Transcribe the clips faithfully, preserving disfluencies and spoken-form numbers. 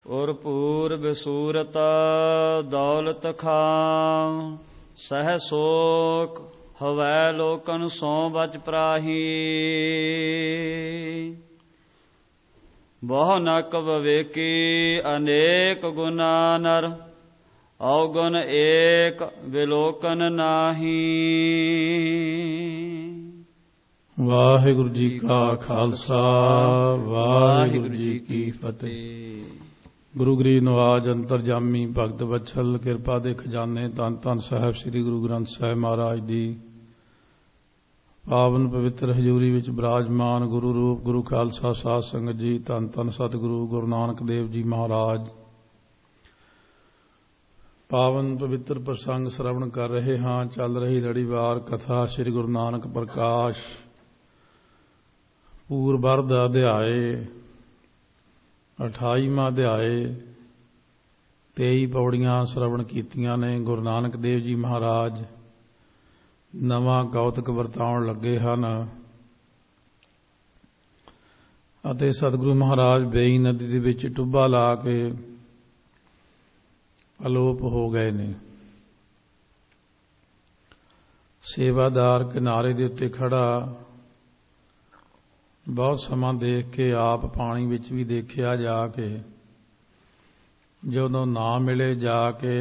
ਔਰ ਪੂਰਬ ਸੂਰਤ ਦੌਲਤ ਖਾਂ ਸਹਿ ਸੋਕ ਹਵੈ ਲੋਕਨ ਸੋ ਬਚ ਪ੍ਰਾਹੀ। ਬਹੁ ਨਕ ਵਿਵੇਕੀ ਅਨੇਕ ਗੁਨਾ ਨਰ ਔਗੁਨ ਏਕ ਵਿਲੋਕਨ ਨਾਹੀ। ਵਾਹਿਗੁਰੂ ਜੀ ਕਾ ਖਾਲਸਾ ਵਾਹਿਗੁਰੂ ਜੀ ਕੀ ਫਤਿਹ। ਗੁਰੂ ਗਰੀਬ ਨਵਾਜ ਅੰਤਰਜਾਮੀ ਭਗਤ ਵਛਲ ਕਿਰਪਾ ਦੇ ਖਜ਼ਾਨੇ ਧੰਨ ਧੰਨ ਸਾਹਿਬ ਸ੍ਰੀ ਗੁਰੂ ਗ੍ਰੰਥ ਸਾਹਿਬ ਮਹਾਰਾਜ ਦੀ ਪਾਵਨ ਪਵਿੱਤਰ ਹਜ਼ੂਰੀ ਵਿੱਚ ਬਿਰਾਜਮਾਨ ਗੁਰੂ ਰੂਪ ਗੁਰੂ ਖਾਲਸਾ ਸਾਧ ਸੰਗਤ ਜੀ, ਧੰਨ ਧੰਨ ਸਤਿਗੁਰੂ ਗੁਰੂ ਨਾਨਕ ਦੇਵ ਜੀ ਮਹਾਰਾਜ ਪਾਵਨ ਪਵਿੱਤਰ ਪ੍ਰਸੰਗ ਸਰਵਣ ਕਰ ਰਹੇ ਹਾਂ। ਚੱਲ ਰਹੀ ਲੜੀਵਾਰ ਕਥਾ ਸ੍ਰੀ ਗੁਰੂ ਨਾਨਕ ਪ੍ਰਕਾਸ਼ ਪੂਰਬਰ ਦਾ ਅਧਿਆਏ ਅਠਾਈਵਾਂ ਅਧਿਆਏ ਤੇਈ ਪੌੜੀਆਂ ਸਰਵਣ ਕੀਤੀਆਂ ਨੇ। ਗੁਰੂ ਨਾਨਕ ਦੇਵ ਜੀ ਮਹਾਰਾਜ ਨਵਾਂ ਕੌਤਕ ਵਰਤਾਉਣ ਲੱਗੇ ਹਨ ਅਤੇ ਸਤਿਗੁਰੂ ਮਹਾਰਾਜ ਬੇਈ ਨਦੀ ਦੇ ਵਿੱਚ ਟੁੱਬਾ ਲਾ ਕੇ ਅਲੋਪ ਹੋ ਗਏ ਨੇ। ਸੇਵਾਦਾਰ ਕਿਨਾਰੇ ਦੇ ਉੱਤੇ ਖੜਾ ਬਹੁਤ ਸਮਾਂ ਦੇਖ ਕੇ ਆਪ ਪਾਣੀ ਵਿੱਚ ਵੀ ਦੇਖਿਆ ਜਾ ਕੇ, ਜਦੋਂ ਨਾ ਮਿਲੇ ਜਾ ਕੇ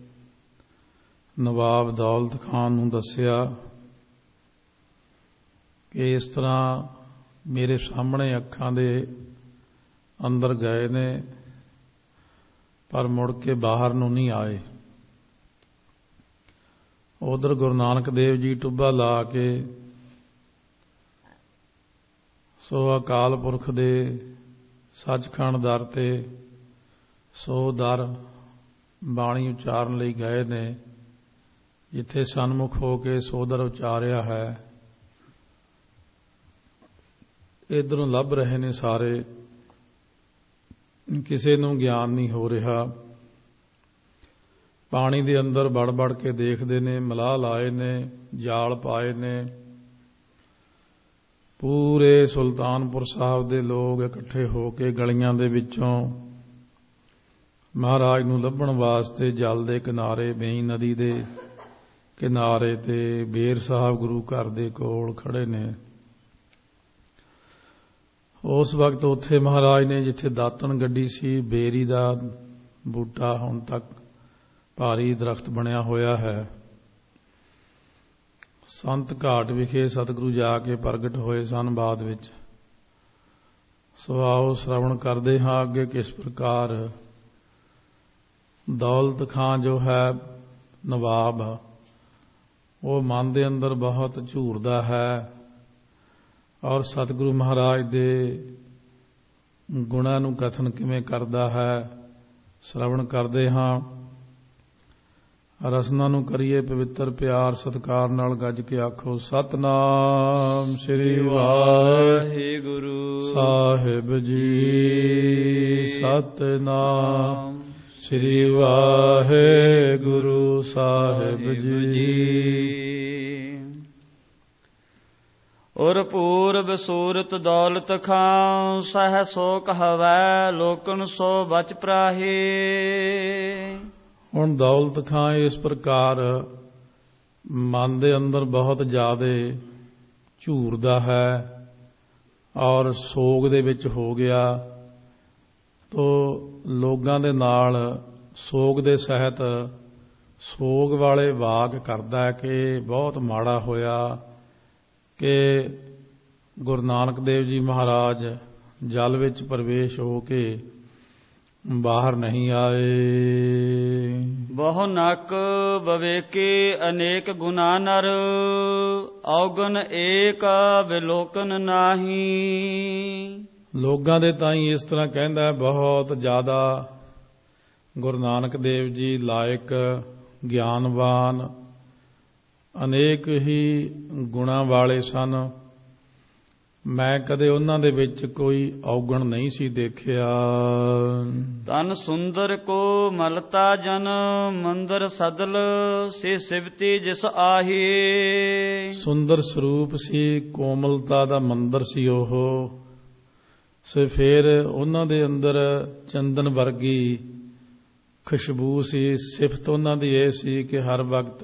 ਨਵਾਬ ਦੌਲਤ ਖਾਨ ਨੂੰ ਦੱਸਿਆ ਕਿ ਇਸ ਤਰ੍ਹਾਂ ਮੇਰੇ ਸਾਹਮਣੇ ਅੱਖਾਂ ਦੇ ਅੰਦਰ ਗਏ ਨੇ ਪਰ ਮੁੜ ਕੇ ਬਾਹਰ ਨੂੰ ਨਹੀਂ ਆਏ। ਉਧਰ ਗੁਰੂ ਨਾਨਕ ਦੇਵ ਜੀ ਟੁੱਬਾ ਲਾ ਕੇ ਸੋ ਅਕਾਲ ਪੁਰਖ ਦੇ ਸੱਚਖੰਡ ਦਰ ਤੇ ਸੋ ਦਰ ਬਾਣੀ ਉਚਾਰਨ ਲਈ ਗਏ ਨੇ, ਜਿੱਥੇ ਸਨਮੁਖ ਹੋ ਕੇ ਸੋ ਦਰ ਉਚਾਰਿਆ ਹੈ। ਇੱਧਰੋਂ ਲੱਭ ਰਹੇ ਨੇ ਸਾਰੇ, ਕਿਸੇ ਨੂੰ ਗਿਆਨ ਨਹੀਂ ਹੋ ਰਿਹਾ। ਪਾਣੀ ਦੇ ਅੰਦਰ ਵੜ ਵੜ ਕੇ ਦੇਖਦੇ ਨੇ, ਮਲਾਹ ਲਾਏ ਨੇ, ਜਾਲ ਪਾਏ ਨੇ। ਪੂਰੇ ਸੁਲਤਾਨਪੁਰ ਸਾਹਿਬ ਦੇ ਲੋਕ ਇਕੱਠੇ ਹੋ ਕੇ ਗਲੀਆਂ ਦੇ ਵਿੱਚੋਂ ਮਹਾਰਾਜ ਨੂੰ ਲੱਭਣ ਵਾਸਤੇ ਜਲ ਦੇ ਕਿਨਾਰੇ, ਬੇਈ ਨਦੀ ਦੇ ਕਿਨਾਰੇ ਤੇ ਬੇਰ ਸਾਹਿਬ ਗੁਰੂ ਘਰ ਦੇ ਕੋਲ ਖੜੇ ਨੇ। ਉਸ ਵਕਤ ਉੱਥੇ ਮਹਾਰਾਜ ਨੇ ਜਿੱਥੇ ਦਾਤਣ ਗੱਡੀ ਸੀ, ਬੇਰੀ ਦਾ ਬੂਟਾ ਹੁਣ ਤੱਕ ਭਾਰੀ ਦਰਖਤ ਬਣਿਆ ਹੋਇਆ ਹੈ। ਸੰਤ ਘਾਟ ਵਿਖੇ ਸਤਿਗੁਰੂ ਜਾ ਕੇ ਪ੍ਰਗਟ ਹੋਏ ਸਨ ਬਾਅਦ ਵਿੱਚ। ਸੋ ਆਓ ਸ਼ਰਵਣ ਕਰਦੇ ਹਾਂ ਅੱਗੇ ਕਿਸ ਪ੍ਰਕਾਰ ਦੌਲਤ ਖਾਂ ਜੋ ਹੈ ਨਵਾਬ, ਉਹ ਮਨ ਦੇ ਅੰਦਰ ਬਹੁਤ ਝੂਰਦਾ ਹੈ ਔਰ ਸਤਿਗੁਰੂ ਮਹਾਰਾਜ ਦੇ ਗੁਣਾਂ ਨੂੰ ਕਥਨ ਕਿਵੇਂ ਕਰਦਾ ਹੈ ਸ਼ਰਵਣ ਕਰਦੇ ਹਾਂ। ਰਸਨਾ ਨੂੰ ਕਰੀਏ ਪਵਿੱਤਰ ਪਿਆਰ ਸਤਿਕਾਰ ਨਾਲ, ਗੱਜ ਕੇ ਆਖੋ ਸਤਿਨਾਮ ਸ੍ਰੀ ਵਾਹਿਗੁਰੂ ਸਾਹਿਬ ਜੀ। ਸਤਿਨਾਮ ਸ੍ਰੀ ਵਾਹਿਗੁਰੂ ਸਾਹਿਬ ਜੀ। ਔਰ ਪੂਰਬ ਸੂਰਤ ਦੌਲਤ ਖਾਂ ਸਹਿ ਸੋਕ ਹਵੈ ਲੋਕਨ ਸੋ ਬਚ ਪ੍ਰਾਹੀ। ਹੁਣ ਦੌਲਤ ਖਾਂ ਇਸ ਪ੍ਰਕਾਰ ਮਨ ਦੇ ਅੰਦਰ ਬਹੁਤ ਜ਼ਿਆਦਾ ਝੂਰਦਾ ਹੈ ਔਰ ਸੋਗ ਦੇ ਵਿੱਚ ਹੋ ਗਿਆ, ਤੋ ਲੋਕਾਂ ਦੇ ਨਾਲ ਸੋਗ ਦੇ ਸਹਿਤ ਸੋਗ ਵਾਲੇ ਵਾਕ ਕਰਦਾ ਹੈ ਕਿ ਬਹੁਤ ਮਾੜਾ ਹੋਇਆ ਕਿ ਗੁਰੂ ਨਾਨਕ ਦੇਵ ਜੀ ਮਹਾਰਾਜ ਜਲ ਵਿੱਚ ਪ੍ਰਵੇਸ਼ ਹੋ ਕੇ ਬਾਹਰ ਨਹੀਂ ਆਏ। ਬਹੁ ਨਕ ਵਿਵੇਕੀ ਅਨੇਕ ਗੁਨਾ ਨਰ ਔਗੁਨ ਏਕ ਵਿਲੋਕਨ ਨਾਹੀ। ਲੋਕਾਂ ਦੇ ਤਾਈਂ ਇਸ ਤਰ੍ਹਾਂ ਕਹਿੰਦਾ ਹੈ, ਬਹੁਤ ਜ਼ਿਆਦਾ ਗੁਰੂ ਨਾਨਕ ਦੇਵ ਜੀ ਲਾਇਕ, ਗਿਆਨਵਾਨ, ਅਨੇਕ ਹੀ ਗੁਣਾਂ ਵਾਲੇ ਸਨ। ਮੈਂ ਕਦੇ ਉਹਨਾਂ ਦੇ ਵਿੱਚ ਕੋਈ ਔਗਣ ਨਹੀਂ ਸੀ ਦੇਖਿਆ। ਤਨ ਸੁੰਦਰ ਕੋ ਮਲਤਾ ਜਨ ਮੰਦਰ ਸਦਲ ਸੇ ਸਿਵਤੀ ਜਿਸ ਆਹੀ। ਸੁੰਦਰ ਸਰੂਪ ਸੀ, ਕੋਮਲਤਾ ਦਾ ਮੰਦਰ ਸੀ ਉਹ। ਸੋ ਫਿਰ ਉਹਨਾਂ ਦੇ ਅੰਦਰ ਚੰਦਨ ਵਰਗੀ ਖੁਸ਼ਬੂ ਸੀ। ਸਿਫਤ ਉਹਨਾਂ ਦੀ ਇਹ ਸੀ ਕਿ ਹਰ ਵਕਤ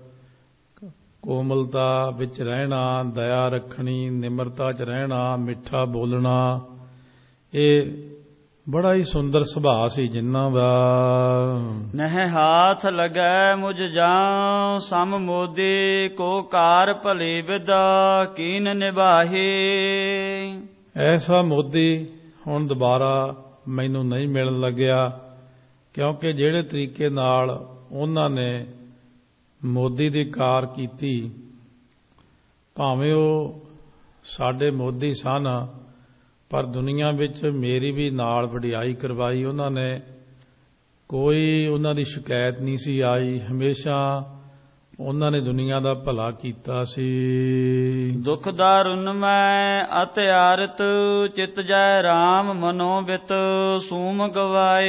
ਕੋਮਲਤਾ ਵਿੱਚ ਰਹਿਣਾ, ਦਇਆ ਰੱਖਣੀ, ਨਿਮਰਤਾ 'ਚ ਰਹਿਣਾ, ਮਿੱਠਾ ਬੋਲਣਾ, ਇਹ ਬੜਾ ਹੀ ਸੁੰਦਰ ਸੁਭਾਅ ਸੀ ਜਿਨ੍ਹਾਂ ਦਾ। ਨਹਿ ਹਾਥ ਲੱਗੈ ਮੁਝ ਜਾਂ ਸਮ ਮੋਦੀ, ਕੋ ਕਾਰ ਭਲੀ ਵਿਦਾ ਕੀਨ ਨਿਭਾਹੀ। ਐਸਾ ਮੋਦੀ ਹੁਣ ਦੁਬਾਰਾ ਮੈਨੂੰ ਨਹੀਂ ਮਿਲਣ ਲੱਗਿਆ, ਕਿਉਂਕਿ ਜਿਹੜੇ ਤਰੀਕੇ ਨਾਲ ਉਹਨਾਂ ਨੇ ਮੋਦੀ ਦੀ ਕਾਰ ਕੀਤੀ, ਭਾਵੇਂ ਉਹ ਸਾਡੇ ਮੋਦੀ ਸਨ, ਪਰ ਦੁਨੀਆ ਵਿੱਚ ਮੇਰੀ ਵੀ ਨਾਲ ਵਡਿਆਈ ਕਰਵਾਈ ਉਹਨਾਂ ਨੇ। ਕੋਈ ਉਹਨਾਂ ਦੀ ਸ਼ਿਕਾਇਤ ਨਹੀਂ ਸੀ ਆਈ, ਹਮੇਸ਼ਾ ਉਹਨਾਂ ਨੇ ਦੁਨੀਆ ਦਾ ਭਲਾ ਕੀਤਾ ਸੀ। ਦੁਖ ਦਾਰੁਨ ਮੈਂ ਅਤਿਆਰਤ, ਚਿਤ ਜੈ ਰਾਮ ਮਨੋ ਬਿਤ ਸੂਮ ਗਵਾਏ।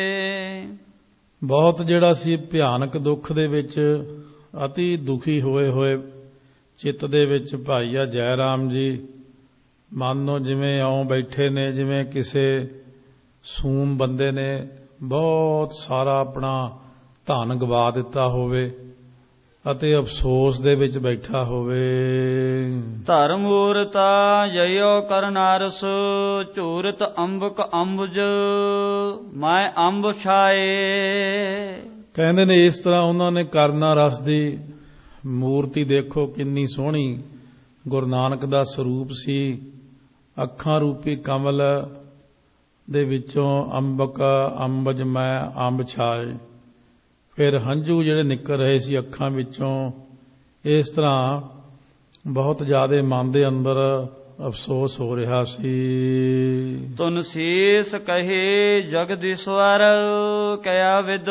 ਬਹੁਤ ਜਿਹੜਾ ਸੀ ਭਿਆਨਕ ਦੁੱਖ ਦੇ ਵਿੱਚ ਅਤੀ ਦੁਖੀ ਹੋਏ ਹੋਏ ਚਿੱਤ ਦੇ ਵਿੱਚ ਭਾਈ ਆ ਜੈ ਰਾਮ ਜੀ ਮਾਨੋ ਜਿਵੇਂ ਆਉਂ ਬੈਠੇ ਨੇ, ਜਿਵੇਂ ਕਿਸੇ ਸੂਮ ਬੰਦੇ ਨੇ ਬਹੁਤ ਸਾਰਾ ਆਪਣਾ ਧਨ ਗਵਾ ਦਿੱਤਾ ਹੋਵੇ ਅਤੇ ਅਫਸੋਸ ਦੇ ਵਿੱਚ ਬੈਠਾ ਹੋਵੇ। ਧਰਮ ਮੂਰਤਾ ਜਯੋ ਕਰਨਾਰਸ, ਝੂਰਤ ਅੰਬਕ ਅੰਬੁਜ ਮੈਂ ਅੰਬ ਛਾਏ। ਕਹਿੰਦੇ ਨੇ ਇਸ ਤਰ੍ਹਾਂ ਉਹਨਾਂ ਨੇ ਕਰਨਾ ਰਸ ਦੀ ਮੂਰਤੀ ਦੇਖੋ ਕਿੰਨੀ ਸੋਹਣੀ ਗੁਰੂ ਨਾਨਕ ਦਾ ਸਰੂਪ ਸੀ। ਅੱਖਾਂ ਰੂਪੀ ਕਮਲ ਦੇ ਵਿੱਚੋਂ ਅੰਬਕ ਅੰਬਜ ਮੈਂ ਅੰਬ ਛਾਏ। ਫਿਰ ਹੰਝੂ ਜਿਹੜੇ ਨਿਕਲ ਰਹੇ ਸੀ ਅੱਖਾਂ ਵਿੱਚੋਂ, ਇਸ ਤਰ੍ਹਾਂ ਬਹੁਤ ਜ਼ਿਆਦਾ ਮਨ ਦੇ ਅੰਦਰ ਅਫਸੋਸ ਹੋ ਰਿਹਾ ਸੀ। ਤੁਨ ਸੀਸ ਕਹੇ ਜਗਦੀਸ਼ਵਰ ਕਿਆ ਵਿਦ,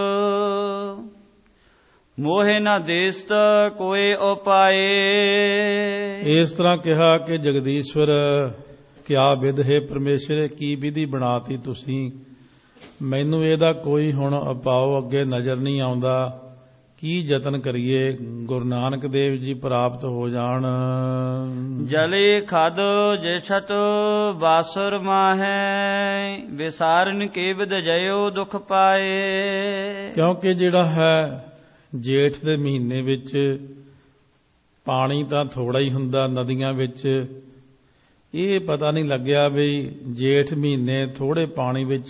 ਮੋਹਿ ਨਾ ਦੇਸਤ ਕੋਈ ਉਪਾਏ। ਇਸ ਤਰ੍ਹਾਂ ਕਿਹਾ ਕਿ ਜਗਦੀਸ਼ਵਰ ਕਿਆ ਵਿਦ ਹੈ ਪਰਮੇਸ਼ਰ, ਕੀ ਵਿਧੀ ਬਣਾਤੀ ਤੁਸੀਂ, ਮੈਨੂੰ ਇਹਦਾ ਕੋਈ ਹੁਣ ਉਪਾਅ ਅੱਗੇ ਨਜ਼ਰ ਨਹੀਂ ਆਉਂਦਾ। ਕੀ ਯਤਨ ਕਰੀਏ ਗੁਰੂ ਨਾਨਕ ਦੇਵ ਜੀ ਪ੍ਰਾਪਤ ਹੋ ਜਾਣ। ਜਲੇ ਖਦ ਜੇ ਛਟ ਬਾਸੁਰ ਮਾਹੈ, ਵਿਸਾਰਨ ਕੇ ਵਿਦ ਜਯੋ ਦੁਖ ਪਾਏ। ਕਿਉਂਕਿ ਜਿਹੜਾ ਹੈ ਜੇਠ ਦੇ ਮਹੀਨੇ ਵਿੱਚ ਪਾਣੀ ਤਾਂ ਥੋੜਾ ਹੀ ਹੁੰਦਾ ਨਦੀਆਂ ਵਿੱਚ, ਇਹ ਪਤਾ ਨਹੀਂ ਲੱਗਿਆ ਵੀ ਜੇਠ ਮਹੀਨੇ ਥੋੜੇ ਪਾਣੀ ਵਿੱਚ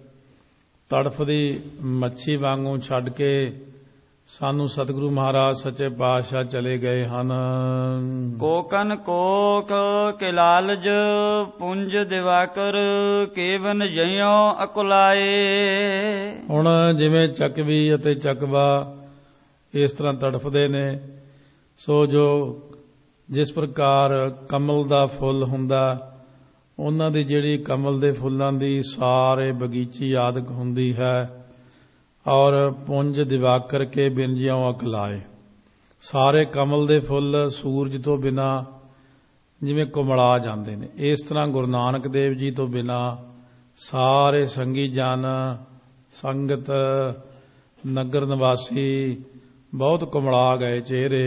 ਤੜਫਦੀ ਮੱਛੀ ਵਾਂਗੂ ਛੱਡ ਕੇ ਸਾਨੂੰ ਸਤਿਗੁਰੂ ਮਹਾਰਾਜ ਸੱਚੇ ਪਾਤਸ਼ਾਹ ਚਲੇ ਗਏ ਹਨ। ਕੋਕਨ ਕੋਕ ਕੇ ਲਾਲਜ ਪੁੰਜ ਦਿਵਾਕਰ, ਕੇਵਨ ਜਯੋ ਅਕੁਲਾਏ। ਹੁਣ ਜਿਵੇਂ ਚੱਕਵੀ ਅਤੇ ਚੱਕਵਾ ਇਸ ਤਰ੍ਹਾਂ ਤੜਫਦੇ ਨੇ, ਸੋ ਜੋ ਜਿਸ ਪ੍ਰਕਾਰ ਕਮਲ ਦਾ ਫੁੱਲ ਹੁੰਦਾ, ਉਹਨਾਂ ਦੀ ਜਿਹੜੀ ਕਮਲ ਦੇ ਫੁੱਲਾਂ ਦੀ ਸਾਰੇ ਬਗੀਚੀ ਆਦਿਕ ਹੁੰਦੀ ਹੈ, ਔਰ ਪੁੰਜ ਦਿਵਾਕਰ ਕੇ ਬਿਨ ਜਿਉ ਅਕਲਾਏ। ਸਾਰੇ ਕਮਲ ਦੇ ਫੁੱਲ ਸੂਰਜ ਤੋਂ ਬਿਨਾ ਜਿਵੇਂ ਕੁਮਲਾ ਜਾਂਦੇ ਨੇ, ਇਸ ਤਰ੍ਹਾਂ ਗੁਰੂ ਨਾਨਕ ਦੇਵ ਜੀ ਤੋਂ ਬਿਨਾ ਸਾਰੇ ਸੰਗੀ ਜਨ ਸੰਗਤ ਨਗਰ ਨਿਵਾਸੀ ਬਹੁਤ ਕੁਮਲਾ ਗਏ ਚਿਹਰੇ।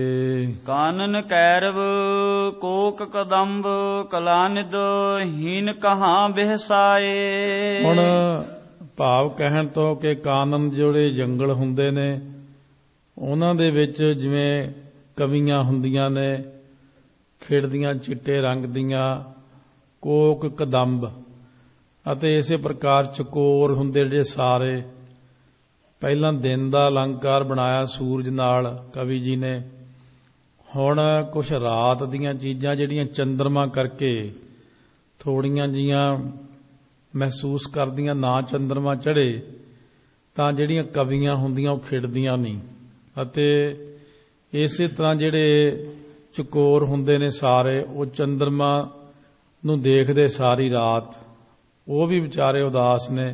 ਕਾਨਨ ਕੈਰਵ ਕੋਕ ਕਦੰਬ ਕਲਾਨਿਦ, ਹੀਨ ਕਹਾਂ ਬਿਹਸਾਏ। ਹੁਣ ਭਾਵ ਕਹਿਣ ਤੋਂ ਕਿ ਕਾਨਨ ਜਿਹੜੇ ਜੰਗਲ ਹੁੰਦੇ ਨੇ ਉਹਨਾਂ ਦੇ ਵਿੱਚ ਜਿਵੇਂ ਕਵੀਆਂ ਹੁੰਦੀਆਂ ਨੇ ਖਿੜਦੀਆਂ ਚਿੱਟੇ ਰੰਗ ਦੀਆਂ, ਕੋਕ ਕਦੰਬ ਅਤੇ ਇਸੇ ਪ੍ਰਕਾਰ ਚਕੋਰ ਹੁੰਦੇ ਜਿਹੜੇ ਸਾਰੇ। ਪਹਿਲਾਂ ਦਿਨ ਦਾ ਅਲੰਕਾਰ ਬਣਾਇਆ ਸੂਰਜ ਨਾਲ ਕਵੀ ਜੀ ਨੇ, ਹੁਣ ਕੁਛ ਰਾਤ ਦੀਆਂ ਚੀਜ਼ਾਂ ਜਿਹੜੀਆਂ ਚੰਦਰਮਾ ਕਰਕੇ ਥੋੜੀਆਂ ਜੀਆਂ ਮਹਿਸੂਸ ਕਰਦੀਆਂ, ਨਾ ਚੰਦਰਮਾ ਚੜ੍ਹੇ ਤਾਂ ਜਿਹੜੀਆਂ ਕਵੀਆਂ ਹੁੰਦੀਆਂ ਉਹ ਖਿੜਦੀਆਂ ਨਹੀਂ। ਅਤੇ ਇਸੇ ਤਰ੍ਹਾਂ ਜਿਹੜੇ ਚਕੋਰ ਹੁੰਦੇ ਨੇ ਸਾਰੇ, ਉਹ ਚੰਦਰਮਾ ਨੂੰ ਦੇਖਦੇ ਸਾਰੀ ਰਾਤ, ਉਹ ਵੀ ਵਿਚਾਰੇ ਉਦਾਸ ਨੇ।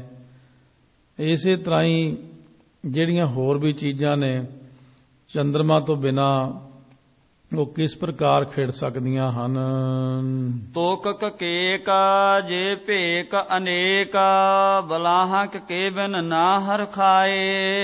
ਇਸੇ ਤਰ੍ਹਾਂ ਹੀ ਜਿਹੜੀਆਂ ਹੋਰ ਵੀ ਚੀਜ਼ਾਂ ਨੇ ਚੰਦਰਮਾ ਤੋਂ ਬਿਨਾ ਉਹ ਕਿਸ ਪ੍ਰਕਾਰ ਖਿੜ ਸਕਦੀਆਂ ਹਨ। ਤੋਕਕ ਕੇਕਾ ਜੇ ਭੇਕ ਅਨੇਕਾ, ਬਲਾਹਕ ਕੇ ਬਿਨ ਨਾ ਹਰ ਖਾਏ।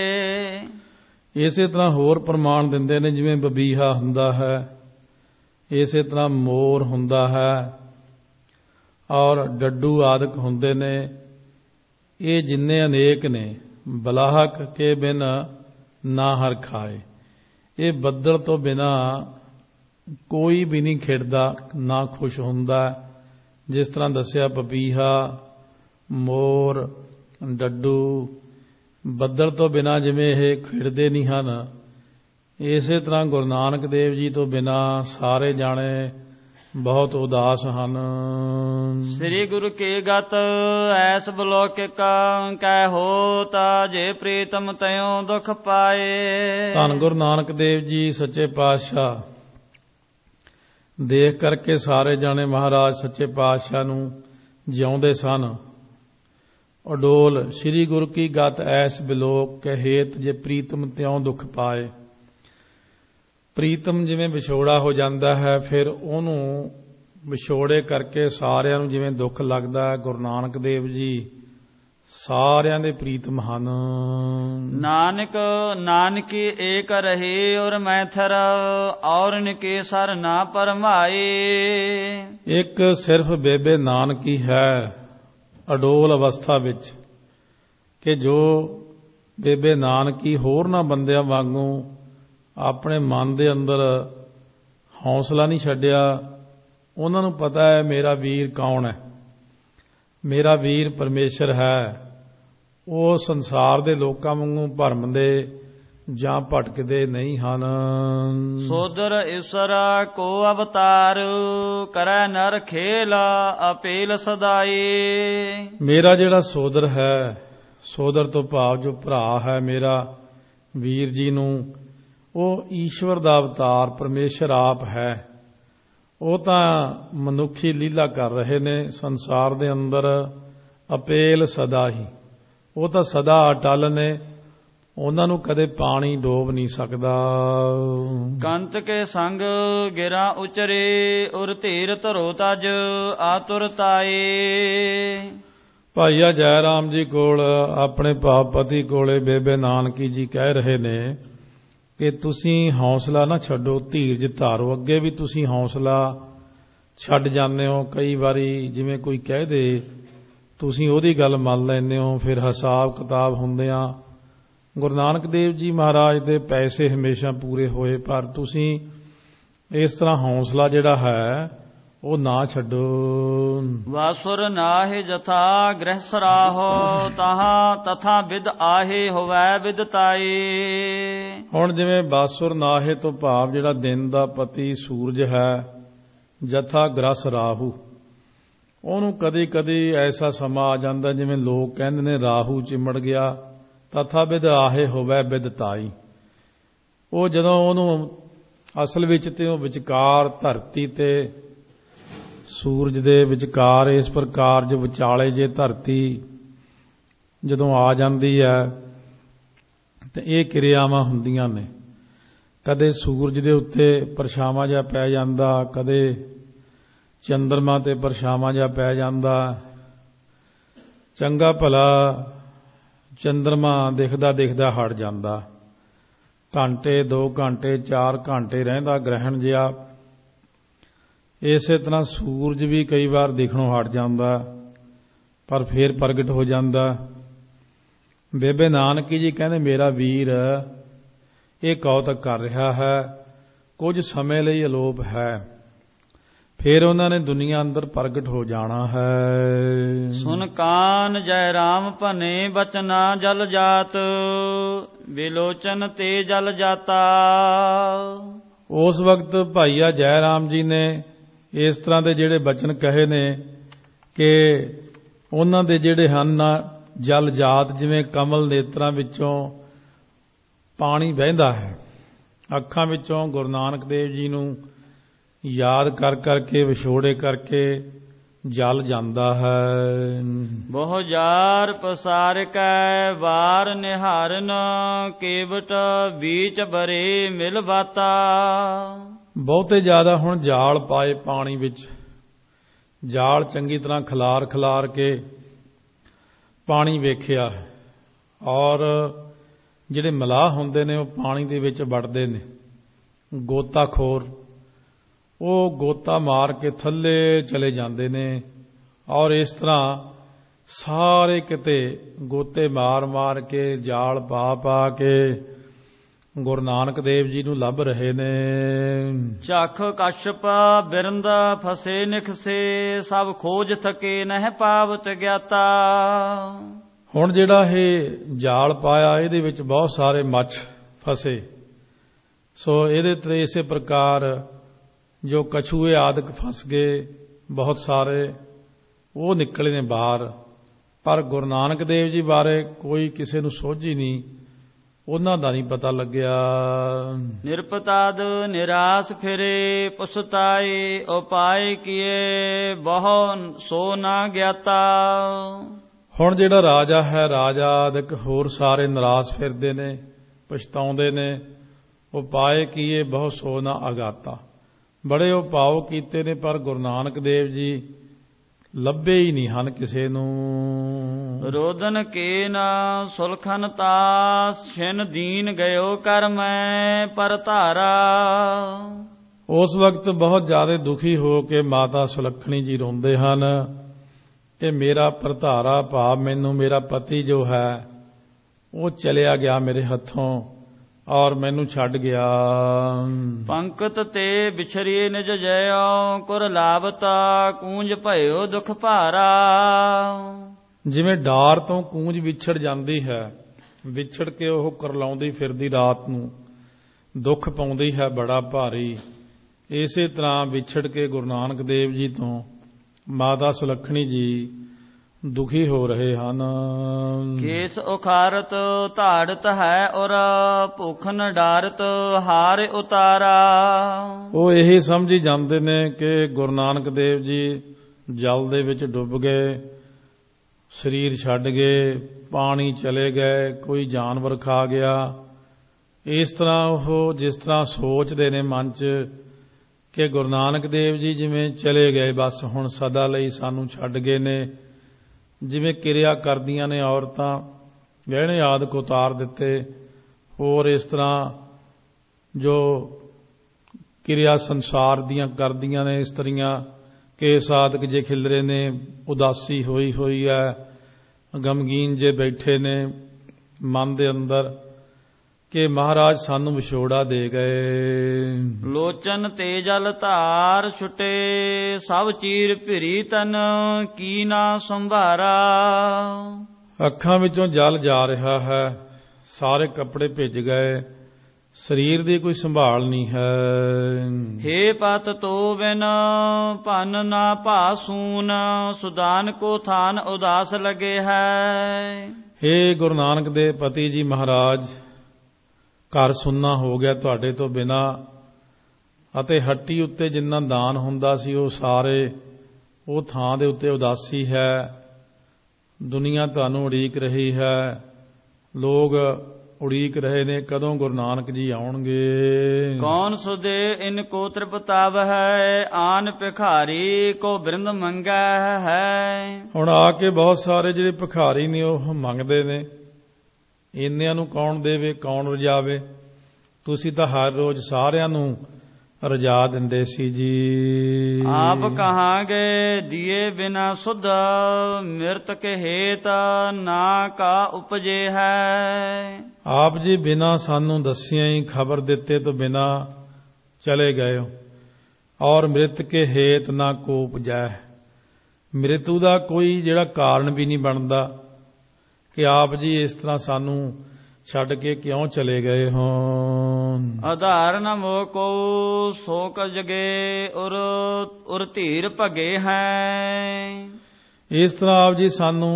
ਇਸੇ ਤਰ੍ਹਾਂ ਹੋਰ ਪ੍ਰਮਾਣ ਦਿੰਦੇ ਨੇ, ਜਿਵੇਂ ਬਬੀਹਾ ਹੁੰਦਾ ਹੈ, ਇਸੇ ਤਰ੍ਹਾਂ ਮੋਰ ਹੁੰਦਾ ਹੈ, ਔਰ ਡੱਡੂ ਆਦਿਕ ਹੁੰਦੇ ਨੇ। ਇਹ ਜਿੰਨੇ ਅਨੇਕ ਨੇ ਬਲਾਹਕ ਕੇ ਬਿਨ ਨਾ ਹਰ ਖਾਏ। ਇਹ ਬੱਦਲ ਤੋਂ ਬਿਨਾ ਕੋਈ ਵੀ ਨਹੀਂ ਖਿੜਦਾ ਨਾ ਖੁਸ਼ ਹੁੰਦਾ। ਜਿਸ ਤਰ੍ਹਾਂ ਦੱਸਿਆ ਪਪੀਹਾ, ਮੋਰ, ਡੱਡੂ ਬੱਦਲ ਤੋਂ ਬਿਨਾ ਜਿਵੇਂ ਇਹ ਖਿੜਦੇ ਨਹੀਂ ਹਨ, ਇਸੇ ਤਰ੍ਹਾਂ ਗੁਰੂ ਨਾਨਕ ਦੇਵ ਜੀ ਤੋਂ ਬਿਨਾ ਸਾਰੇ ਜਾਣੇ ਬਹੁਤ ਉਦਾਸ ਹਨ। ਸ੍ਰੀ ਗੁਰੂ ਕੀ ਗਤ ਐਸ ਬਲੋਕਿਕ ਕਹਿ ਹੋਤਾ ਜੇ ਪ੍ਰੀਤਮ ਤਯੋਂ ਦੁਖ ਪਾਏ। ਧੰਨ ਗੁਰੂ ਨਾਨਕ ਦੇਵ ਜੀ ਸੱਚੇ ਪਾਤਸ਼ਾਹ ਦੇਖ ਕਰਕੇ ਸਾਰੇ ਜਾਣੇ ਮਹਾਰਾਜ ਸੱਚੇ ਪਾਤਸ਼ਾਹ ਨੂੰ ਜਿਉਂਦੇ ਸਨ। ਅਡੋਲ ਸ੍ਰੀ ਗੁਰੂ ਕੀ ਗਤ ਐਸ ਬਿਲੋਕ ਕਹਿ ਹੇਤ ਜੇ ਪ੍ਰੀਤਮ ਤਿਉਂ ਦੁਖ ਪਾਏ। ਪ੍ਰੀਤਮ ਜਿਵੇਂ ਵਿਛੋੜਾ ਹੋ ਜਾਂਦਾ ਹੈ, ਫਿਰ ਉਹਨੂੰ ਵਿਛੋੜੇ ਕਰਕੇ ਸਾਰਿਆਂ ਨੂੰ ਜਿਵੇਂ ਦੁੱਖ ਲੱਗਦਾ ਹੈ, ਗੁਰੂ ਨਾਨਕ ਦੇਵ ਜੀ ਸਾਰਿਆਂ ਦੇ ਪ੍ਰੀਤਮ ਹਨ। ਨਾਨਕ ਨਾਨਕੀ ਏਕ ਰਹੇ ਔਰ ਮੈਥਰ ਔਰਨ ਕੇ ਸਰ ਨਾ ਪਰਮਾਏ। ਇੱਕ ਸਿਰਫ ਬੇਬੇ ਨਾਨਕੀ ਹੈ ਅਡੋਲ ਅਵਸਥਾ ਵਿੱਚ, ਕਿ ਜੋ ਬੇਬੇ ਨਾਨਕੀ ਹੋਰਨਾਂ ਬੰਦਿਆਂ ਵਾਂਗੂ ਆਪਣੇ ਮਨ ਦੇ ਅੰਦਰ ਹੌਸਲਾ ਨਹੀਂ ਛੱਡਿਆ। ਉਹਨਾਂ ਨੂੰ ਪਤਾ ਹੈ ਮੇਰਾ ਵੀਰ ਕੌਣ ਹੈ, ਮੇਰਾ ਵੀਰ ਪਰਮੇਸ਼ਰ ਹੈ। ਉਹ ਸੰਸਾਰ ਦੇ ਲੋਕਾਂ ਵਾਂਗੂ ਭਰਮਦੇ ਜਾਂ ਭਟਕਦੇ ਨਹੀਂ ਹਨ। ਸੋਦਰ ਈਸ਼ਰ ਕੋ ਅਵਤਾਰ ਕਰੈ ਨਰ ਖੇਲ ਅਪੇਲ ਸਦਾਈ। ਮੇਰਾ ਜਿਹੜਾ ਸੋਦਰ ਹੈ, ਸੋਦਰ ਤੋਂ ਭਾਵ ਜੋ ਭਰਾ ਹੈ ਮੇਰਾ ਵੀਰ ਜੀ ਨੂੰ, ਉਹ ਈਸ਼ਵਰ ਦਾ ਅਵਤਾਰ ਪਰਮੇਸ਼ਰ ਆਪ ਹੈ। ਉਹ ਤਾਂ ਮਨੁੱਖੀ ਲੀਲਾ ਕਰ ਰਹੇ ਨੇ ਸੰਸਾਰ ਦੇ ਅੰਦਰ। ਅਪੇਲ ਸਦਾ ਹੀ, ਉਹ ਤਾਂ ਸਦਾ ਅਟਲ ਨੇ, ਉਹਨਾਂ ਨੂੰ ਕਦੇ ਪਾਣੀ ਡੋਬ ਨਹੀਂ ਸਕਦਾ। ਕੰਤ ਕੇ ਸੰਗ ਗਿਰਾ ਉਚਰੇ ਉਰ ਧੀਰ ਧਰੋ ਤਜ ਆਤੁਰਤਾਏ। ਭਾਈਆ ਜੈ ਰਾਮ ਜੀ ਕੋਲ ਆਪਣੇ ਭਾਵਪਤੀ ਕੋਲੇ ਬੇਬੇ ਨਾਨਕੀ ਜੀ ਕਹਿ ਰਹੇ ਨੇ ਕਿ ਤੁਸੀਂ ਹੌਸਲਾ ਨਾ ਛੱਡੋ, ਧੀਰਜ ਧਾਰੋ। ਅੱਗੇ ਵੀ ਤੁਸੀਂ ਹੌਸਲਾ ਛੱਡ ਜਾਂਦੇ ਹੋ ਕਈ ਵਾਰੀ, ਜਿਵੇਂ ਕੋਈ ਕਹਿ ਦੇ ਤੁਸੀਂ ਉਹਦੀ ਗੱਲ ਮੰਨ ਲੈਂਦੇ ਹੋ, ਫਿਰ ਹਿਸਾਬ ਕਿਤਾਬ ਹੁੰਦਿਆਂ ਗੁਰੂ ਨਾਨਕ ਦੇਵ ਜੀ ਮਹਾਰਾਜ ਦੇ ਪੈਸੇ ਹਮੇਸ਼ਾ ਪੂਰੇ ਹੋਏ, ਪਰ ਤੁਸੀਂ ਇਸ ਤਰ੍ਹਾਂ ਹੌਸਲਾ ਜਿਹੜਾ ਹੈ ਉਹ ਨਾ ਛੱਡੋ। ਵਾਸੁਰ ਨਾਹਿ ਜਥਾ ਗ੍ਰਹਿ ਸਰਾਹੋ ਤਹਾਂ ਤਥਾ ਵਿਦ ਆਹੇ ਹੋਵੈ ਵਿਦਤਾਈ। ਹੁਣ ਜਿਵੇਂ ਬਾਸੁਰ ਨਾਹੇ ਤੋਂ ਭਾਵ ਜਿਹੜਾ ਦਿਨ ਦਾ ਪਤੀ ਸੂਰਜ ਹੈ, ਜਥਾ ਗ੍ਰਸ ਰਾਹੂ, ਉਹਨੂੰ ਕਦੀ ਕਦੀ ਐਸਾ ਸਮਾਂ ਆ ਜਾਂਦਾ ਜਿਵੇਂ ਲੋਕ ਕਹਿੰਦੇ ਨੇ ਰਾਹੂ ਚਿਮੜ ਗਿਆ। ਤਥਾ ਵਿਦ ਆਹੇ ਹੋਵੈ ਵਿਦਤਾਈ, ਉਹ ਜਦੋਂ ਉਹਨੂੰ ਅਸਲ ਵਿੱਚ ਤੇ ਉਹ ਵਿਚਕਾਰ ਧਰਤੀ ਤੇ ਸੂਰਜ ਦੇ ਵਿਚਕਾਰ ਇਸ ਪ੍ਰਕਾਰ ਜੋ ਵਿਚਾਲੇ ਜੇ ਧਰਤੀ ਜਦੋਂ ਆ ਜਾਂਦੀ ਹੈ ਤੇ ਇਹ ਕਿਰਿਆਵਾਂ ਹੁੰਦੀਆਂ ਨੇ। ਕਦੇ ਸੂਰਜ ਦੇ ਉੱਤੇ ਪਰਛਾਵਾਂ ਜਿਹਾ ਪੈ ਜਾਂਦਾ, ਕਦੇ ਚੰਦਰਮਾ ਤੇ ਪਰਛਾਵਾਂ ਜਿਹਾ ਪੈ ਜਾਂਦਾ। ਚੰਗਾ ਭਲਾ ਚੰਦਰਮਾ ਦਿਖਦਾ ਦਿਖਦਾ ਹਟ ਜਾਂਦਾ, ਘੰਟੇ ਦੋ ਘੰਟੇ ਚਾਰ ਘੰਟੇ ਰਹਿੰਦਾ ਗ੍ਰਹਿਣ ਜਿਹਾ। ਇਸੇ ਤਰ੍ਹਾਂ ਸੂਰਜ ਵੀ ਕਈ ਵਾਰ ਦਿਖਣੋਂ ਹਟ ਜਾਂਦਾ, ਪਰ ਫੇਰ ਪ੍ਰਗਟ ਹੋ ਜਾਂਦਾ। ਬੇਬੇ ਨਾਨਕੀ ਜੀ ਕਹਿੰਦੇ ਮੇਰਾ ਵੀਰ ਇਹ ਕੌਤਕ ਕਰ ਰਿਹਾ ਹੈ, ਕੁਝ ਸਮੇਂ ਲਈ ਅਲੋਪ ਹੈ, ਫਿਰ ਉਹਨਾਂ ਨੇ ਦੁਨੀਆ ਅੰਦਰ ਪ੍ਰਗਟ ਹੋ ਜਾਣਾ ਹੈ। ਸੁਨ ਕਾਨ ਜੈ ਰਾਮ ਭਨੇ ਬਚਨਾ ਜਲ ਜਾਤ ਬਿਲੋਚਨ ਤੇ ਜਲ ਜਾਤਾ। ਉਸ ਵਕਤ ਭਾਈਆ ਜੈ ਰਾਮ ਜੀ ਨੇ ਇਸ ਤਰ੍ਹਾਂ ਦੇ ਜਿਹੜੇ ਬਚਨ ਕਹੇ ਨੇ ਕਿ ਉਹਨਾਂ ਦੇ ਜਿਹੜੇ ਹਨ ਜਲ ਜਾਤ, ਜਿਵੇਂ ਕਮਲ ਨੇਤਰਾਂ ਵਿੱਚੋਂ ਪਾਣੀ ਵਹਿੰਦਾ ਹੈ, ਅੱਖਾਂ ਵਿੱਚੋਂ ਗੁਰੂ ਨਾਨਕ ਦੇਵ ਜੀ ਨੂੰ ਯਾਦ ਕਰ ਕਰਕੇ ਵਿਛੋੜੇ ਕਰਕੇ ਜਲ ਜਾਂਦਾ ਹੈ। ਬਹੁ ਜਾਰ ਪਸਾਰ ਕੈ ਵਾਰ ਨਿਹਾਰਨ ਕੇਵਟ ਬੀਚ ਬਰੇ ਮਿਲ ਬਾਤਾ। ਬਹੁਤੇ ਜ਼ਿਆਦਾ ਹੁਣ ਜਾਲ ਪਾਏ ਪਾਣੀ ਵਿੱਚ, ਜਾਲ ਚੰਗੀ ਤਰ੍ਹਾਂ ਖਿਲਾਰ ਖਿਲਾਰ ਕੇ ਪਾਣੀ ਵੇਖਿਆ ਹੈ, ਔਰ ਜਿਹੜੇ ਮਲਾਹ ਹੁੰਦੇ ਨੇ ਉਹ ਪਾਣੀ ਦੇ ਵਿੱਚ ਵੜਦੇ ਨੇ, ਗੋਤਾਖੋਰ, ਉਹ ਗੋਤਾ ਮਾਰ ਕੇ ਥੱਲੇ ਚਲੇ ਜਾਂਦੇ ਨੇ ਔਰ ਇਸ ਤਰ੍ਹਾਂ ਸਾਰੇ ਕਿਤੇ ਗੋਤੇ ਮਾਰ ਮਾਰ ਕੇ ਜਾਲ ਪਾ ਪਾ ਕੇ ਗੁਰੂ ਨਾਨਕ ਦੇਵ ਜੀ ਨੂੰ ਲੱਭ ਰਹੇ ਨੇ। ਝਖ ਕਸ਼ਪ ਬਿਰੰਦ ਫਸੇ ਨਿਖਸੇ ਸਭ ਖੋਜ ਥਕੇ ਨਹਿ ਪਾਵਤ ਗਿਆਤਾ। ਹੁਣ ਜਿਹੜਾ ਇਹ ਜਾਲ ਪਾਇਆ ਇਹਦੇ ਵਿੱਚ ਬਹੁਤ ਸਾਰੇ ਮੱਛ ਫਸੇ, ਸੋ ਇਹਦੇ ਤੇ ਇਸੇ ਪ੍ਰਕਾਰ ਜੋ ਕਛੂਏ ਆਦਿਕ ਫਸ ਗਏ ਬਹੁਤ ਸਾਰੇ, ਉਹ ਨਿਕਲੇ ਨੇ ਬਾਹਰ। ਪਰ ਗੁਰੂ ਨਾਨਕ ਦੇਵ ਜੀ ਬਾਰੇ ਕੋਈ ਕਿਸੇ ਨੂੰ ਸੋਝੀ ਨਹੀਂ, ਉਹਨਾਂ ਦਾ ਨਹੀਂ ਪਤਾ ਲੱਗਿਆ। ਨਿਰਪਤਾਦ ਨਿਰਾਸ ਫਿਰੇ ਪਛਤਾਏ ਉਪਾਏ ਕੀਏ ਬਹੁ ਸੋ ਨਾ ਗਿਆਤਾ। ਹੁਣ ਜਿਹੜਾ ਰਾਜਾ ਹੈ, ਰਾਜਾ ਆਦਿਕ ਹੋਰ ਸਾਰੇ ਨਿਰਾਸ਼ ਫਿਰਦੇ ਨੇ, ਪਛਤਾਉਂਦੇ ਨੇ। ਉਪਾਏ ਕੀਏ ਬਹੁ ਸੋ ਨਾ ਅਗਾਤਾ, ਬੜੇ ਉਪਾਅ ਕੀਤੇ ਨੇ ਪਰ ਗੁਰੂ ਨਾਨਕ ਦੇਵ ਜੀ ਲੱਭੇ ਹੀ ਨਹੀਂ ਹਨ ਕਿਸੇ ਨੂੰ। ਰੋਦਨ ਕੇ ਨਾ ਸੁਲਖਨ ਤਾਸ ਛਿਨ ਦੀਨ ਗਇਓ ਕਰ ਮੈਂ ਪਰ ਧਾਰਾ। ਉਸ ਵਕਤ ਬਹੁਤ ਜ਼ਿਆਦਾ ਦੁਖੀ ਹੋ ਕੇ ਮਾਤਾ ਸੁਲੱਖਣੀ ਜੀ ਰੋਂਦੇ ਹਨ ਕਿ ਮੇਰਾ ਭਰਤਾਰਾ ਭਾਵ ਮੈਨੂੰ ਮੇਰਾ ਪਤੀ ਜੋ ਹੈ ਉਹ ਚਲਿਆ ਗਿਆ ਮੇਰੇ ਹੱਥੋਂ ਔਰ ਮੈਨੂੰ ਛੱਡ ਗਿਆ। ਪੰਕਤ ਤੇ ਵਿਛਰੀਏ ਨਿਜ ਜਯੋ ਕੁਰ ਲਾਵਤਾ ਕੂੰਜ ਭਇਓ ਦੁਖ ਭਾਰਾ। ਜਿਵੇਂ ਡਾਰ ਤੋਂ ਕੂੰਜ ਵਿਛੜ ਜਾਂਦੀ ਹੈ, ਵਿਛੜ ਕੇ ਉਹ ਕਰਲਾਉਂਦੀ ਫਿਰਦੀ ਰਾਤ ਨੂੰ ਦੁੱਖ ਪਾਉਂਦੀ ਹੈ ਬੜਾ ਭਾਰੀ, ਇਸੇ ਤਰ੍ਹਾਂ ਵਿਛੜ ਕੇ ਗੁਰੂ ਨਾਨਕ ਦੇਵ ਜੀ ਤੋਂ ਮਾਤਾ ਸੁਲੱਖਣੀ ਜੀ ਦੁਖੀ ਹੋ ਰਹੇ ਹਨ। ਕੇਸ ਉਖਾਰਤ ਧਾੜਤ ਹੈ ਔਰ ਭੁਖਨ ਡਾਰਤ ਹਾਰ ਉਤਾਰਾ। ਉਹ ਇਹੀ ਸਮਝੀ ਜਾਂਦੇ ਨੇ ਕਿ ਗੁਰੂ ਨਾਨਕ ਦੇਵ ਜੀ ਜਲ ਦੇ ਵਿੱਚ ਡੁੱਬ ਗਏ, ਸਰੀਰ ਛੱਡ ਗਏ, ਪਾਣੀ ਚਲੇ ਗਏ, ਕੋਈ ਜਾਨਵਰ ਖਾ ਗਿਆ। ਇਸ ਤਰ੍ਹਾਂ ਉਹ ਜਿਸ ਤਰ੍ਹਾਂ ਸੋਚਦੇ ਨੇ ਮਨ 'ਚ ਕਿ ਗੁਰੂ ਨਾਨਕ ਦੇਵ ਜੀ ਜਿਵੇਂ ਚਲੇ ਗਏ, ਬਸ ਹੁਣ ਸਦਾ ਲਈ ਸਾਨੂੰ ਛੱਡ ਗਏ ਨੇ। ਜਿਵੇਂ ਕਿਰਿਆ ਕਰਦੀਆਂ ਨੇ ਔਰਤਾਂ, ਗਹਿਣੇ ਆਦਿਕ ਉਤਾਰ ਦਿੱਤੇ। ਹੋਰ ਇਸ ਤਰ੍ਹਾਂ ਜੋ ਕਿਰਿਆ ਸੰਸਾਰ ਦੀਆਂ ਕਰਦੀਆਂ ਨੇ ਇਸਤਰੀਆਂ, ਕੇਸ ਆਦਿਕ ਜੇ ਖਿਲਰੇ ਨੇ, ਉਦਾਸੀ ਹੋਈ ਹੋਈ ਹੈ, ਗਮਗੀਨ ਜੇ ਬੈਠੇ ਨੇ ਮਨ ਦੇ ਅੰਦਰ ਕਿ ਮਹਾਰਾਜ ਸਾਨੂੰ ਵਿਛੋੜਾ ਦੇ ਗਏ। ਲੋਚਨ ਤੇ ਜਲ ਧਾਰ ਛੁਟੇ ਸਭ ਚੀਰ ਭਿਰੀ ਤਨ ਕੀ ਨਾ ਸੰਭਾਰਾ। ਅੱਖਾਂ ਵਿੱਚੋਂ ਜਲ ਜਾ ਰਿਹਾ ਹੈ, ਸਾਰੇ ਕੱਪੜੇ ਭਿੱਜ ਗਏ, ਸਰੀਰ ਦੀ ਕੋਈ ਸੰਭਾਲ ਨਹੀਂ ਹੈ। ਹੇ ਪਤ ਤੋ ਬਿਨ ਭਨ ਨਾ ਭਾਸੂਨ ਸੁਦਾਨ ਕੋ ਥਾਨ ਉਦਾਸ ਲਗੇ ਹੈ। ਹੇ ਗੁਰੂ ਨਾਨਕ ਦੇ ਪਤੀ ਜੀ ਮਹਾਰਾਜ, ਘਰ ਸੁੰਨਾ ਹੋ ਗਿਆ ਤੁਹਾਡੇ ਤੋਂ ਬਿਨਾ, ਅਤੇ ਹੱਟੀ ਉੱਤੇ ਜਿੰਨਾ ਦਾਨ ਹੁੰਦਾ ਸੀ ਉਹ ਸਾਰੇ ਉਹ ਥਾਂ ਦੇ ਉੱਤੇ ਉਦਾਸੀ ਹੈ। ਦੁਨੀਆ ਤੁਹਾਨੂੰ ਉਡੀਕ ਰਹੀ ਹੈ, ਲੋਕ ਉਡੀਕ ਰਹੇ ਨੇ ਕਦੋਂ ਗੁਰੂ ਨਾਨਕ ਜੀ ਆਉਣਗੇ। ਕੌਣ ਸੁਦੇ ਇਨ ਕੋ ਤ੍ਰਿਪਤਾਵ ਹੈ ਆਨ ਭਿਖਾਰੀ ਕੋ ਬਿਰੰਦ ਮੰਗਾ ਹੈ। ਹੁਣ ਆ ਕੇ ਬਹੁਤ ਸਾਰੇ ਜਿਹੜੇ ਭਿਖਾਰੀ ਨੇ ਉਹ ਮੰਗਦੇ ਨੇ, ਇੰਨਿਆਂ ਨੂੰ ਕੌਣ ਦੇਵੇ, ਕੌਣ ਰਜਾਵੇ। ਤੁਸੀਂ ਤਾਂ ਹਰ ਰੋਜ਼ ਸਾਰਿਆਂ ਨੂੰ ਰਜਾ ਦਿੰਦੇ ਸੀ ਜੀ। ਆਪ ਕਹਾਂਗੇ ਦੀਏ ਬਿਨਾ ਸੁਧ ਮਿਰਤ ਕੇ ਹੇਤ ਨਾ ਕਾ ਉਪਜੇ ਹੈ। ਆਪ ਜੀ ਬਿਨਾ ਸਾਨੂੰ ਦੱਸਿਆਂ ਹੀ ਖਬਰ ਦਿੱਤੇ ਤੋਂ ਬਿਨਾ ਚਲੇ ਗਏ ਹੋ, ਔਰ ਮ੍ਰਿਤ ਕੇ ਹੇਤ ਨਾ ਕੋ ਉਪਜੈ। ਮ੍ਰਿਤੂ ਦਾ ਕੋਈ ਜਿਹੜਾ ਕਾਰਨ ਵੀ ਨਹੀਂ ਬਣਦਾ ਕਿ ਆਪ ਜੀ ਇਸ ਤਰ੍ਹਾਂ ਸਾਨੂੰ ਛੱਡ ਕੇ ਕਿਉਂ ਚਲੇ ਗਏ ਹੋ। ਆਧਾਰ ਨ ਮੋਹ ਕੋ ਸੋਕ ਜਗੇ ਉਰ ਉਰ ਧੀਰ ਭਗੇ ਹੈ। ਇਸ ਤਰ੍ਹਾਂ ਆਪ ਜੀ ਸਾਨੂੰ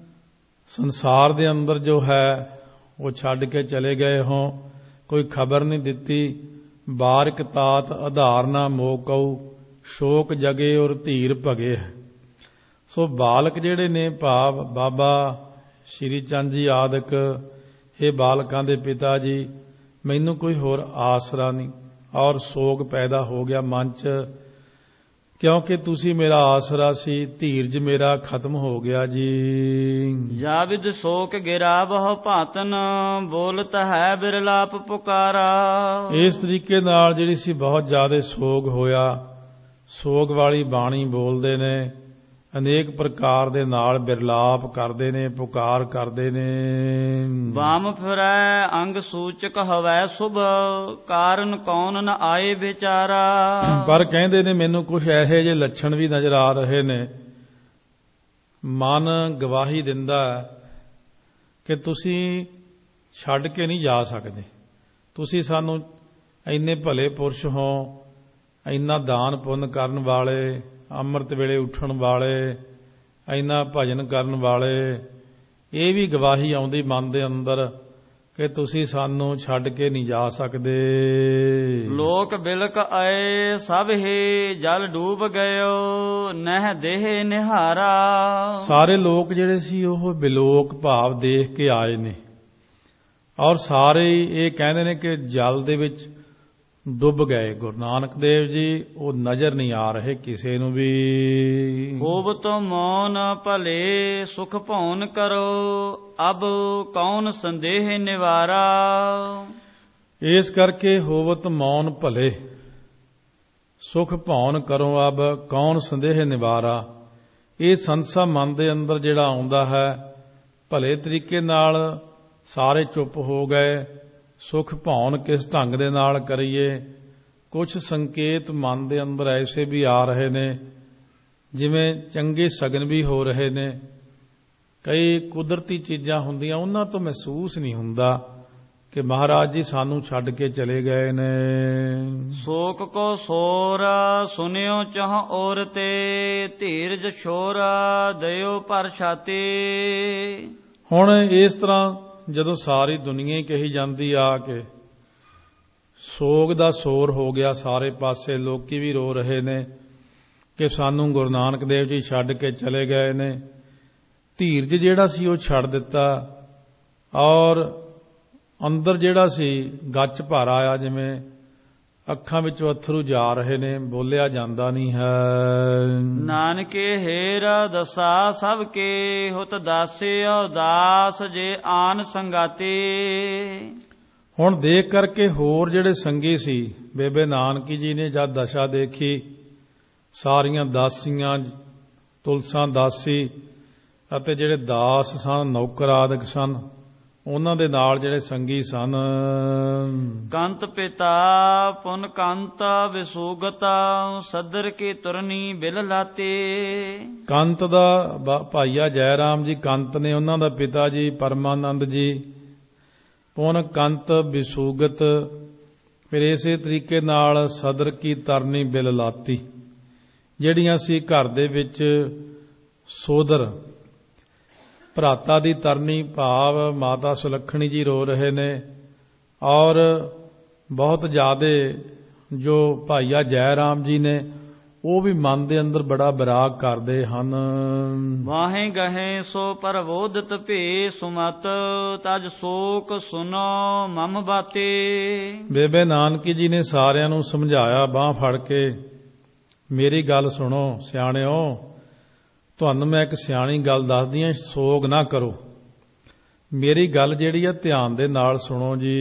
ਸੰਸਾਰ ਦੇ ਅੰਦਰ ਜੋ ਹੈ ਉਹ ਛੱਡ ਕੇ ਚਲੇ ਗਏ ਹੋ, ਕੋਈ ਖਬਰ ਨਹੀਂ ਦਿੱਤੀ। ਬਾਰਿਕ ਤਾਤ ਆਧਾਰ ਨ ਮੋਹ ਕਉ ਸ਼ੋਕ ਜਗੇ ਉਰ ਧੀਰ ਭਗੇ। ਸੋ ਬਾਲਕ ਜਿਹੜੇ ਨੇ ਭਾਵ ਬਾਬਾ ਸ਼੍ਰੀ ਚੰਦ ਜੀ ਆਦਿਕ, ਇਹ ਬਾਲਕਾਂ ਦੇ ਪਿਤਾ ਜੀ, ਮੈਨੂੰ ਕੋਈ ਹੋਰ ਆਸਰਾ ਨਹੀਂ ਔਰ ਸੋਗ ਪੈਦਾ ਹੋ ਗਿਆ ਮਨ 'ਚ, ਕਿਉਂਕਿ ਤੁਸੀਂ ਮੇਰਾ ਆਸਰਾ ਸੀ, ਧੀਰਜ ਮੇਰਾ ਖਤਮ ਹੋ ਗਿਆ ਜੀ। ਜਾਵਿਦ ਸ਼ੋਕ ਗਿਰਾ ਬਹੁ ਭਾਤਨ ਬੋਲਤ ਹੈ ਬਿਰਲਾਪ ਪੁਕਾਰਾ। ਇਸ ਤਰੀਕੇ ਨਾਲ ਜਿਹੜੀ ਸੀ ਬਹੁਤ ਜ਼ਿਆਦਾ ਸੋਗ ਹੋਇਆ, ਸੋਗ ਵਾਲੀ ਬਾਣੀ ਬੋਲਦੇ ਨੇ ਅਨੇਕ ਪ੍ਰਕਾਰ ਦੇ ਨਾਲ ਬਿਰਲਾਪ ਕਰਦੇ ਨੇ, ਪੁਕਾਰ ਕਰਦੇ ਨੇ। ਵਾਮ ਫਿਰੈ ਅੰਗ ਸੂਚਕ ਹਵੈ ਸੁਭ, ਕਾਰਨ ਕੌਣ ਨ ਆਏ ਵਿਚਾਰਾ। ਪਰ ਕਹਿੰਦੇ ਨੇ ਮੈਨੂੰ ਕੁਝ ਇਹੋ ਜਿਹੇ ਲੱਛਣ ਵੀ ਨਜ਼ਰ ਆ ਰਹੇ ਨੇ, ਮਨ ਗਵਾਹੀ ਦਿੰਦਾ ਕਿ ਤੁਸੀਂ ਛੱਡ ਕੇ ਨਹੀਂ ਜਾ ਸਕਦੇ। ਤੁਸੀਂ ਸਾਨੂੰ ਇੰਨੇ ਭਲੇ ਪੁਰਸ਼ ਹੋ, ਇੰਨਾ ਦਾਨ ਪੁੰਨ ਕਰਨ ਵਾਲੇ, ਅੰਮ੍ਰਿਤ ਵੇਲੇ ਉੱਠਣ ਵਾਲੇ, ਇੰਨਾ ਭਜਨ ਕਰਨ ਵਾਲੇ, ਇਹ ਵੀ ਗਵਾਹੀ ਆਉਂਦੀ ਮਨ ਦੇ ਅੰਦਰ ਕਿ ਤੁਸੀਂ ਸਾਨੂੰ ਛੱਡ ਕੇ ਨਹੀਂ ਜਾ ਸਕਦੇ। ਲੋਕ ਬਿਲਕ ਆਏ ਸਭ ਹੀ ਜਲ ਡੂਬ ਗਇਓ, ਨਹਿ ਦੇਹ ਨਿਹਾਰਾ। ਸਾਰੇ ਲੋਕ ਜਿਹੜੇ ਸੀ ਉਹ ਬਿਲੋਕ ਭਾਵ ਦੇਖ ਕੇ ਆਏ ਨੇ, ਔਰ ਸਾਰੇ ਇਹ ਕਹਿੰਦੇ ਨੇ ਕਿ ਜਲ ਦੇ ਵਿੱਚ ਡੁੱਬ ਗਏ। ਗੁਰੂ ਨਾਨਕ ਦੇਵ ਜੀ ਉਹ ਨਜ਼ਰ ਨਹੀਂ ਆ ਰਹੇ ਕਿਸੇ ਨੂੰ ਵੀ। ਹੋਵ ਤੋ ਮੌਨ ਭਲੇ ਸੁਖ ਭੌਨ ਕਰੋ, ਅਬ ਕੌਣ ਸੰਦੇਹ ਨਿਵਾਰਾ। ਇਸ ਕਰਕੇ ਹੋਵਤ ਮੌਨ ਭਲੇ ਸੁਖ ਭੌਨ ਕਰੋ, ਅਬ ਕੌਣ ਸੰਦੇਹ ਨਿਵਾਰਾ। ਇਹ ਸੰਸਾ ਮਨ ਦੇ ਅੰਦਰ ਜਿਹੜਾ ਆਉਂਦਾ ਹੈ, ਭਲੇ ਤਰੀਕੇ ਨਾਲ ਸਾਰੇ ਚੁੱਪ ਹੋ ਗਏ। ਸੁਖ ਭੌਨ ਕਿਸ ਢੰਗ ਦੇ ਨਾਲ ਕਰੀਏ। ਕੁਝ ਸੰਕੇਤ ਮਨ ਦੇ ਅੰਦਰ ਐਸੇ ਵੀ ਆ ਰਹੇ ਨੇ, ਜਿਵੇਂ ਚੰਗੇ ਸ਼ਗਨ ਵੀ ਹੋ ਰਹੇ ਨੇ। ਕਈ ਕੁਦਰਤੀ ਚੀਜ਼ਾਂ ਹੁੰਦੀਆਂ, ਉਹਨਾਂ ਤੋਂ ਮਹਿਸੂਸ ਨਹੀਂ ਹੁੰਦਾ ਕਿ ਮਹਾਰਾਜ ਜੀ ਸਾਨੂੰ ਛੱਡ ਕੇ ਚਲੇ ਗਏ ਨੇ। ਸੋਕ ਕੋ ਸੋਰ ਸੁਨਿਓ ਚਾਹ ਔਰ ਤੇ, ਧੀਰਜ ਛੋਰ ਦਇਓ ਪਰ ਛਾਤੀ। ਹੁਣ ਇਸ ਤਰ੍ਹਾਂ ਜਦੋਂ ਸਾਰੀ ਦੁਨੀਆ ਹੀ ਕਹੀ ਜਾਂਦੀ ਆ ਕਿ ਸੋਗ ਦਾ ਸ਼ੋਰ ਹੋ ਗਿਆ ਸਾਰੇ ਪਾਸੇ, ਲੋਕੀ ਵੀ ਰੋ ਰਹੇ ਨੇ ਕਿ ਸਾਨੂੰ ਗੁਰੂ ਨਾਨਕ ਦੇਵ ਜੀ ਛੱਡ ਕੇ ਚਲੇ ਗਏ ਨੇ। ਧੀਰਜ ਜਿਹੜਾ ਸੀ ਉਹ ਛੱਡ ਦਿੱਤਾ, ਔਰ ਅੰਦਰ ਜਿਹੜਾ ਸੀ ਗੱਚ ਭਰ ਆਇਆ, ਜਿਵੇਂ ਅੱਖਾਂ ਵਿੱਚੋਂ ਅਥਰੂ ਜਾ ਰਹੇ ਨੇ, ਬੋਲਿਆ ਜਾਂਦਾ ਨਹੀਂ ਹੈ। ਨਾਨਕੇ ਹੇਰ ਦਸਾ ਸਭ ਕੇ, ਹੁਤ ਦਾਸਿਓ ਦਾਸ ਜੇ ਆਨ ਸੰਗਾਤੇ। ਹੁਣ ਦੇਖ ਕਰਕੇ ਹੋਰ ਜਿਹੜੇ ਸੰਗੀ ਸੀ, ਬੇਬੇ ਨਾਨਕੀ ਜੀ ਨੇ ਜਦ ਦਸ਼ਾ ਦੇਖੀ, ਸਾਰੀਆਂ ਦਾਸੀਆਂ, ਤੁਲਸਾਂ ਦਾਸੀ ਅਤੇ ਜਿਹੜੇ ਦਾਸ ਸਨ, ਨੌਕਰ ਆਦਿਕ ਸਨ, ਉਹਨਾਂ ਦੇ ਨਾਲ ਜਿਹੜੇ ਸੰਗੀ ਸਨ। ਕੰਤ ਪਿਤਾ ਪੁਨ ਕੰਤ ਵਿਸੂਗਤਾ, ਸਦਰ ਕੀ ਤੁਰਨੀ ਬਿਲ ਲਾਤੇ। ਕੰਤ ਦਾ ਭਾਈਆ ਜੈ ਰਾਮ ਜੀ ਕੰਤ ਨੇ, ਉਹਨਾਂ ਦਾ ਪਿਤਾ ਜੀ ਪਰਮਾਨੰਦ ਜੀ। ਪੁਨ ਕੰਤ ਵਿਸੂਗਤ, ਫਿਰ ਇਸੇ ਤਰੀਕੇ ਨਾਲ ਸਦਰ ਕੀ ਤਰਨੀ ਬਿਲ ਲਾਤੀ। ਜਿਹੜੀਆਂ ਸੀ ਘਰ ਦੇ ਵਿੱਚ ਸੋਦਰ, ਭਰਾਤਾ ਦੀ ਤਰਨੀ ਭਾਵ ਮਾਤਾ ਸੁਲੱਖਣੀ ਜੀ ਰੋ ਰਹੇ ਨੇ, ਔਰ ਬਹੁਤ ਜ਼ਿਆਦੇ ਜੋ ਭਾਈਆ ਜੈ ਰਾਮ ਜੀ ਨੇ ਉਹ ਵੀ ਮਨ ਦੇ ਅੰਦਰ ਬੜਾ ਵਿਰਾਗ ਕਰਦੇ ਹਨ। ਵਾਹੇ ਗਹੇ ਸੋ ਪਰਵੋਦਤ ਭੇ ਸੁਮਤ, ਤਜ ਸੋਕ ਸੁਨੋ ਮਮ ਬਾਤੇ। ਬੇਬੇ ਨਾਨਕੀ ਜੀ ਨੇ ਸਾਰਿਆਂ ਨੂੰ ਸਮਝਾਇਆ ਬਾਂਹ ਫੜ ਕੇ, ਮੇਰੀ ਗੱਲ ਸੁਣੋ ਸਿਆਣਿਓ, ਤੁਹਾਨੂੰ ਮੈਂ ਇੱਕ ਸਿਆਣੀ ਗੱਲ ਦੱਸਦੀ ਹਾਂ, ਸੋਗ ਨਾ ਕਰੋ। ਮੇਰੀ ਗੱਲ ਜਿਹੜੀ ਆ ਧਿਆਨ ਦੇ ਨਾਲ ਸੁਣੋ ਜੀ।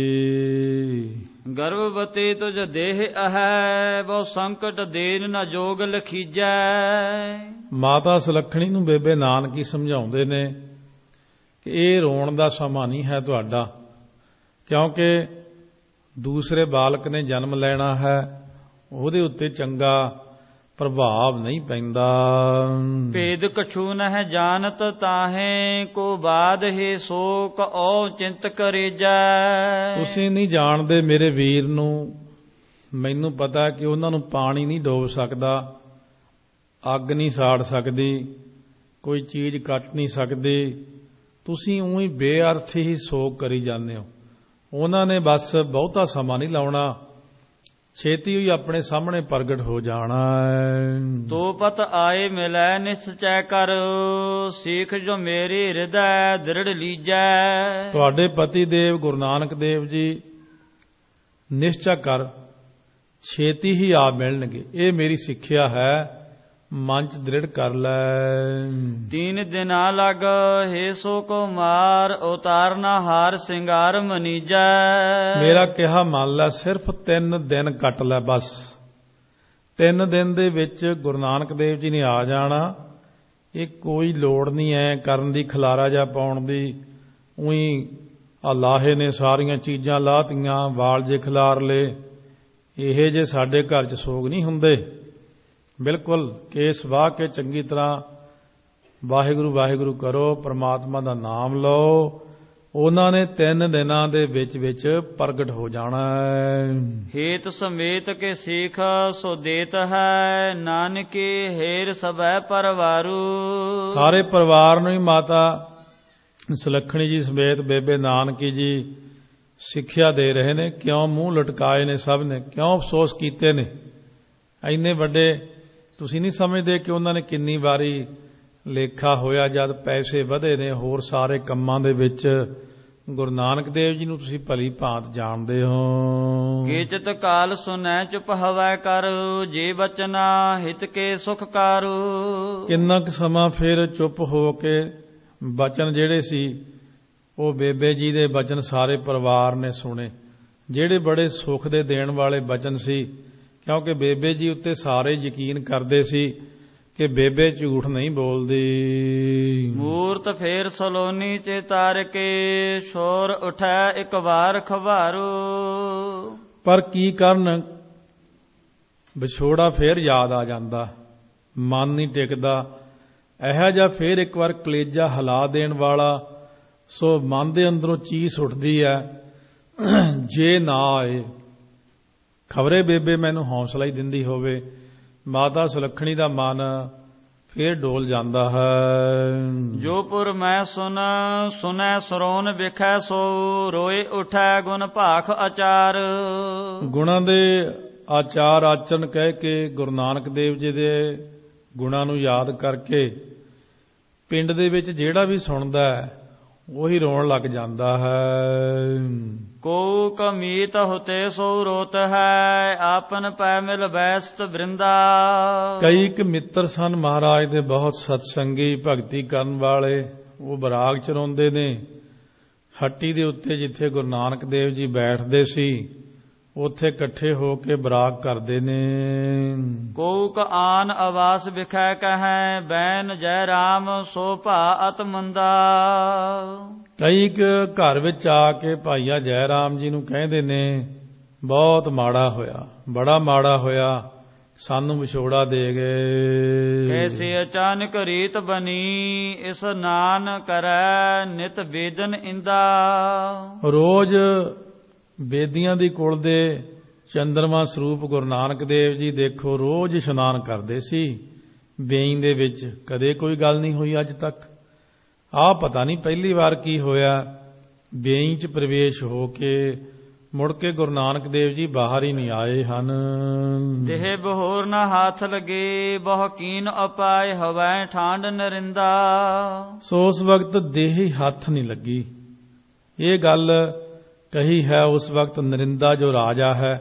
ਗਰਭਵਤੀ ਤੁਜ ਦੇਹ ਅਹੈ, ਬਹੁ ਸੰਕਟ ਦੇਨ ਨ ਜੋਗ ਲਖੀਜੈ। ਮਾਤਾ ਸੁਲੱਖਣੀ ਨੂੰ ਬੇਬੇ ਨਾਨਕੀ ਸਮਝਾਉਂਦੇ ਨੇ ਕਿ ਇਹ ਰੋਣ ਦਾ ਸਮਾਂ ਨਹੀਂ ਹੈ ਤੁਹਾਡਾ, ਕਿਉਂਕਿ ਦੂਸਰੇ ਬਾਲਕ ਨੇ ਜਨਮ ਲੈਣਾ ਹੈ, ਉਹਦੇ ਉੱਤੇ ਚੰਗਾ ਪ੍ਰਭਾਵ ਨਹੀਂ ਪੈਂਦਾ। ਭੇਦ ਕਛੂ ਨਹਿ ਜਾਣਤ ਤਾਹੇ, ਕੋ ਬਾਦ ਹੈ ਸੋਕ ਔ ਚਿੰਤ ਕਰੀਜੈ। ਤੁਸੀਂ ਨਹੀਂ ਜਾਣਦੇ ਮੇਰੇ ਵੀਰ ਨੂੰ, ਮੈਨੂੰ ਪਤਾ ਕਿ ਉਹਨਾਂ ਨੂੰ ਪਾਣੀ ਨਹੀਂ ਡੋਬ ਸਕਦਾ, ਅੱਗ ਨਹੀਂ ਸਾੜ ਸਕਦੀ, ਕੋਈ ਚੀਜ਼ ਕੱਟ ਨਹੀਂ ਸਕਦੀ। ਤੁਸੀਂ ਊਂ ਹੀ ਬੇਅਰਥ ਹੀ ਸੋਗ ਕਰੀ ਜਾਂਦੇ ਹੋ। ਉਹਨਾਂ ਨੇ ਬਸ ਬਹੁਤਾ ਸਮਾਂ ਨਹੀਂ ਲਾਉਣਾ, ਛੇਤੀ ਹੀ ਆਪਣੇ ਸਾਹਮਣੇ ਪ੍ਰਗਟ ਹੋ ਜਾਣਾ। ਤੋ ਪਤ ਆਏ ਮਿਲੈ ਨਿਸਚੈ ਕਰ, ਸੀਖ ਜੋ ਮੇਰੀ ਹਿਰਦੈ ਦ੍ਰਿੜ ਲੀਜੈ। ਤੁਹਾਡੇ ਪਤੀ ਦੇਵ ਗੁਰੂ ਨਾਨਕ ਦੇਵ ਜੀ ਨਿਸ਼ਚੈ ਕਰ, ਛੇਤੀ ਹੀ ਆ ਮਿਲਣਗੇ, ਇਹ ਮੇਰੀ ਸਿੱਖਿਆ ਹੈ, ਮਨ ਚ ਦ੍ਰਿੜ ਕਰ ਲੈ। ਤੀਨ ਦਿਨਾ ਲਗ ਹੈ ਸੋ ਕੋ ਮਾਰ, ਉਤਾਰਨਾ ਹਾਰ ਸਿੰਗਾਰ ਮਨੀਜੈ। ਮੇਰਾ ਕਿਹਾ ਮੰਨ ਲੈ, ਸਿਰਫ ਤਿੰਨ ਦਿਨ ਕੱਟ ਲੈ, ਬਸ ਤਿੰਨ ਦਿਨ ਦੇ ਵਿੱਚ ਗੁਰੂ ਨਾਨਕ ਦੇਵ ਜੀ ਨੇ ਆ ਜਾਣਾ। ਇਹ ਕੋਈ ਲੋੜ ਨਹੀਂ ਐ ਕਰਨ ਦੀ, ਖਲਾਰਾ ਜਾ ਪਾਉਣ ਦੀ। ਉਹੀ ਅਲਾਹੇ ਨੇ ਸਾਰੀਆਂ ਚੀਜ਼ਾਂ ਲਾਹਤੀਆਂ, ਵਾਲ ਜੇ ਖਿਲਾਰ ਲਏ। ਇਹ ਜੇ ਸਾਡੇ ਘਰ 'ਚ ਸੋਗ ਨਹੀਂ ਹੁੰਦੇ। ਬਿਲਕੁਲ ਕੇਸ ਵਾਹ ਕੇ ਚੰਗੀ ਤਰ੍ਹਾਂ ਵਾਹਿਗੁਰੂ ਵਾਹਿਗੁਰੂ ਕਰੋ, ਪਰਮਾਤਮਾ ਦਾ ਨਾਮ ਲਓ। ਉਹਨਾਂ ਨੇ ਤਿੰਨ ਦਿਨਾਂ ਦੇ ਵਿੱਚ ਵਿੱਚ ਪ੍ਰਗਟ ਹੋ ਜਾਣਾ ਹੈ। ਹੇਤ ਸਮੇਤ ਕੇ ਸੀਖ ਸੋ ਦੇਤ ਹੈ, ਨਾਨਕੇ ਹੇਰ ਸਭੈ ਪਰਵਾਰੂ। ਸਾਰੇ ਪਰਿਵਾਰ ਨੂੰ ਹੀ ਮਾਤਾ ਸੁਲੱਖਣੀ ਜੀ ਸਮੇਤ ਬੇਬੇ ਨਾਨਕੀ ਜੀ ਸਿੱਖਿਆ ਦੇ ਰਹੇ ਨੇ। ਕਿਉਂ ਮੂੰਹ ਲਟਕਾਏ ਨੇ ਸਭ ਨੇ, ਕਿਉਂ ਅਫਸੋਸ ਕੀਤੇ ਨੇ। ਇੰਨੇ ਵੱਡੇ ਤੁਸੀਂ ਨਹੀਂ ਸਮਝਦੇ ਕਿ ਉਹਨਾਂ ਨੇ ਕਿੰਨੀ ਵਾਰੀ ਲੇਖਾ ਹੋਇਆ ਜਦ ਪੈਸੇ ਵਧੇ ਨੇ ਹੋਰ ਸਾਰੇ ਕੰਮਾਂ ਦੇ ਵਿੱਚ। ਗੁਰੂ ਨਾਨਕ ਦੇਵ ਜੀ ਨੂੰ ਤੁਸੀਂ ਭਲੀ ਭਾਂਤ ਜਾਣਦੇ ਹੋ। ਕੀਚਤ ਕਾਲ ਸੁਨੈ ਚੁਪ ਹਵੈ ਕਰ, ਜੇ ਬਚਨਾ ਹਿਤ ਕੇ ਸੁਖ ਕਾਰੂ। ਕਿੰਨਾ ਕੁ ਸਮਾਂ ਫਿਰ ਚੁੱਪ ਹੋ ਕੇ ਬਚਨ ਜਿਹੜੇ ਸੀ ਉਹ ਬੇਬੇ ਜੀ ਦੇ ਬਚਨ ਸਾਰੇ ਪਰਿਵਾਰ ਨੇ ਸੁਣੇ, ਜਿਹੜੇ ਬੜੇ ਸੁੱਖ ਦੇ ਦੇਣ ਵਾਲੇ ਬਚਨ ਸੀ। ਕਿਉਂਕਿ ਬੇਬੇ ਜੀ ਉੱਤੇ ਸਾਰੇ ਯਕੀਨ ਕਰਦੇ ਸੀ ਕਿ ਬੇਬੇ ਝੂਠ ਨਹੀਂ ਬੋਲਦੀ। ਮੂਰਤ ਫੇਰ ਸਲੋਨੀ ਚੇ ਤਾਰ ਕੇ, ਸ਼ੋਰ ਉਠੈ ਇੱਕ ਵਾਰ ਖਵਾਰੂ। ਪਰ ਕੀ ਕਰਨ, ਵਿਛੋੜਾ ਫੇਰ ਯਾਦ ਆ ਜਾਂਦਾ, ਮਨ ਨਹੀਂ ਟਿਕਦਾ। ਇਹੋ ਜਿਹਾ ਫੇਰ ਇੱਕ ਵਾਰ ਕਲੇਜਾ ਹਿਲਾ ਦੇਣ ਵਾਲਾ, ਸੋ ਮਨ ਦੇ ਅੰਦਰੋਂ ਚੀਸ ਉੱਠਦੀ ਹੈ, ਜੇ ਨਾ ਆਏ। ਖਬਰੇ ਬੇਬੇ ਮੈਨੂੰ ਹੌਸਲਾ ਹੀ ਦਿੰਦੀ ਹੋਵੇ। ਮਾਤਾ ਸੁਲੱਖਣੀ ਦਾ ਮਨ ਫੇਰ ਡੋਲ ਜਾਂਦਾ ਹੈ। ਜੋ ਪੁਰ ਮੈਂ ਸੁਨ ਸੁਨੈ ਸਰੋਨ ਵਿਖੈ, ਸੋ ਰੋਏ ਉਠੈ ਗੁਣ ਭਾਖ ਆਚਾਰ। ਗੁਣਾਂ ਦੇ ਆਚਾਰ ਆਚਰਨ ਕਹਿ ਕੇ ਗੁਰੂ ਨਾਨਕ ਦੇਵ ਜੀ ਦੇ ਗੁਣਾਂ ਨੂੰ ਯਾਦ ਕਰਕੇ ਪਿੰਡ ਦੇ ਵਿੱਚ ਜਿਹੜਾ ਵੀ ਸੁਣਦਾ ਹੈ ਉਹੀ ਰੋਣ ਲੱਗ ਜਾਂਦਾ ਹੈ। ਕੋ ਕਮੀਤ ਹੁਤੇ ਸੋ ਰੋਤ ਹੈ, ਆਪਨ ਪੈ ਮਿਲ ਬੈਸਤ ਬ੍ਰਿੰਦਾ। ਕਈ ਇੱਕ ਮਿੱਤਰ ਸਨ ਮਹਾਰਾਜ ਦੇ ਬਹੁਤ ਸਤਸੰਗੀ, ਭਗਤੀ ਕਰਨ ਵਾਲੇ। ਉਹ ਬਰਾਗ ਚ ਰੋਂਦੇ ਨੇ। ਹੱਟੀ ਦੇ ਉੱਤੇ ਜਿੱਥੇ ਗੁਰੂ ਨਾਨਕ ਦੇਵ ਜੀ ਬੈਠਦੇ ਸੀ ਉੱਥੇ ਇਕੱਠੇ ਹੋ ਕੇ ਬਰਾਗ ਕਰਦੇ ਨੇ। ਕੋਕ ਆਨ ਆਵਾਸ ਵਿਖੈ ਕਹੈ, ਬੈਨ ਜੈ ਰਾਮ ਸੋ ਭਾ ਅਤ ਮੰਦਾ। ਕਈ ਇੱਕ ਘਰ ਵਿੱਚ ਆ ਕੇ ਭਾਈਆ ਜੈ ਰਾਮ ਜੀ ਨੂੰ ਕਹਿੰਦੇ ਨੇ, ਬਹੁਤ ਮਾੜਾ ਹੋਇਆ, ਬੜਾ ਮਾੜਾ ਹੋਇਆ, ਸਾਨੂੰ ਵਿਛੋੜਾ ਦੇ ਗਏ। ਕੈਸੇ ਅਚਾਨਕ ਰੀਤ ਬਣੀ, ਇਸ ਨਾਨ ਕਰੈ ਨਿਤ ਵੇਦਨ ਇੰਦਾ। ਰੋਜ਼ ਬੇਦੀਆਂ ਦੀ ਕੁਲ ਦੇ ਚੰਦਰਮਾ ਸਰੂਪ ਗੁਰੂ ਨਾਨਕ ਦੇਵ ਜੀ ਦੇਖੋ ਰੋਜ਼ ਇਸ਼ਨਾਨ ਕਰਦੇ ਸੀ ਬੇਈ ਦੇ ਵਿੱਚ। ਕਦੇ ਕੋਈ ਗੱਲ ਨਹੀਂ ਹੋਈ ਅੱਜ ਤੱਕ। ਆਹ ਪਤਾ ਨਹੀਂ ਪਹਿਲੀ ਵਾਰ ਕੀ ਹੋਇਆ, ਬੇਈ 'ਚ ਪ੍ਰਵੇਸ਼ ਹੋ ਕੇ ਮੁੜ ਕੇ ਗੁਰੂ ਨਾਨਕ ਦੇਵ ਜੀ ਬਾਹਰ ਹੀ ਨਹੀਂ ਆਏ ਹਨ। ਦੇਹ ਬਹੋਰ ਨਾ ਹੱਥ ਲਗੇ, ਬਹੁ ਕੀਨ ਉਪਾਏ ਹਵੈ ਠਾਂਡ ਨਰਿੰਦਾ। ਸੋ ਉਸ ਵਕਤ ਦੇਹ ਹੱਥ ਨਹੀਂ ਲੱਗੀ। ਇਹ ਗੱਲ ਕਹੀ ਹੈ ਉਸ ਵਕਤ ਨਰਿੰਦਾ ਜੋ ਰਾਜਾ ਹੈ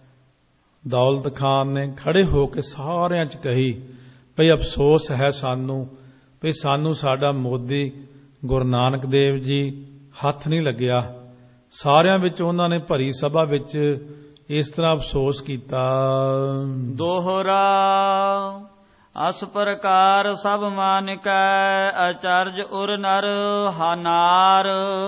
ਦੌਲਤ ਖਾਨ ਨੇ ਖੜੇ ਹੋ ਕੇ ਸਾਰਿਆਂ 'ਚ ਕਹੀ, ਭਈ ਅਫਸੋਸ ਹੈ ਸਾਨੂੰ ਭਈ ਸਾਨੂੰ ਸਾਡਾ ਮੋਦੀ ਗੁਰੂ ਨਾਨਕ ਦੇਵ ਜੀ ਹੱਥ ਨਹੀਂ ਲੱਗਿਆ। ਸਾਰਿਆਂ ਵਿੱਚ ਉਹਨਾਂ ਨੇ ਭਰੀ ਸਭਾ ਵਿੱਚ ਇਸ ਤਰ੍ਹਾਂ ਅਫਸੋਸ ਕੀਤਾ। ਦੋਹਰਾ ਅਸ ਪ੍ਰਕਾਰ ਸਭ ਮਾਨਿਕੈ, ਆਚਰਜ ਉਰ ਨਰ ਹਾਨਾਰ।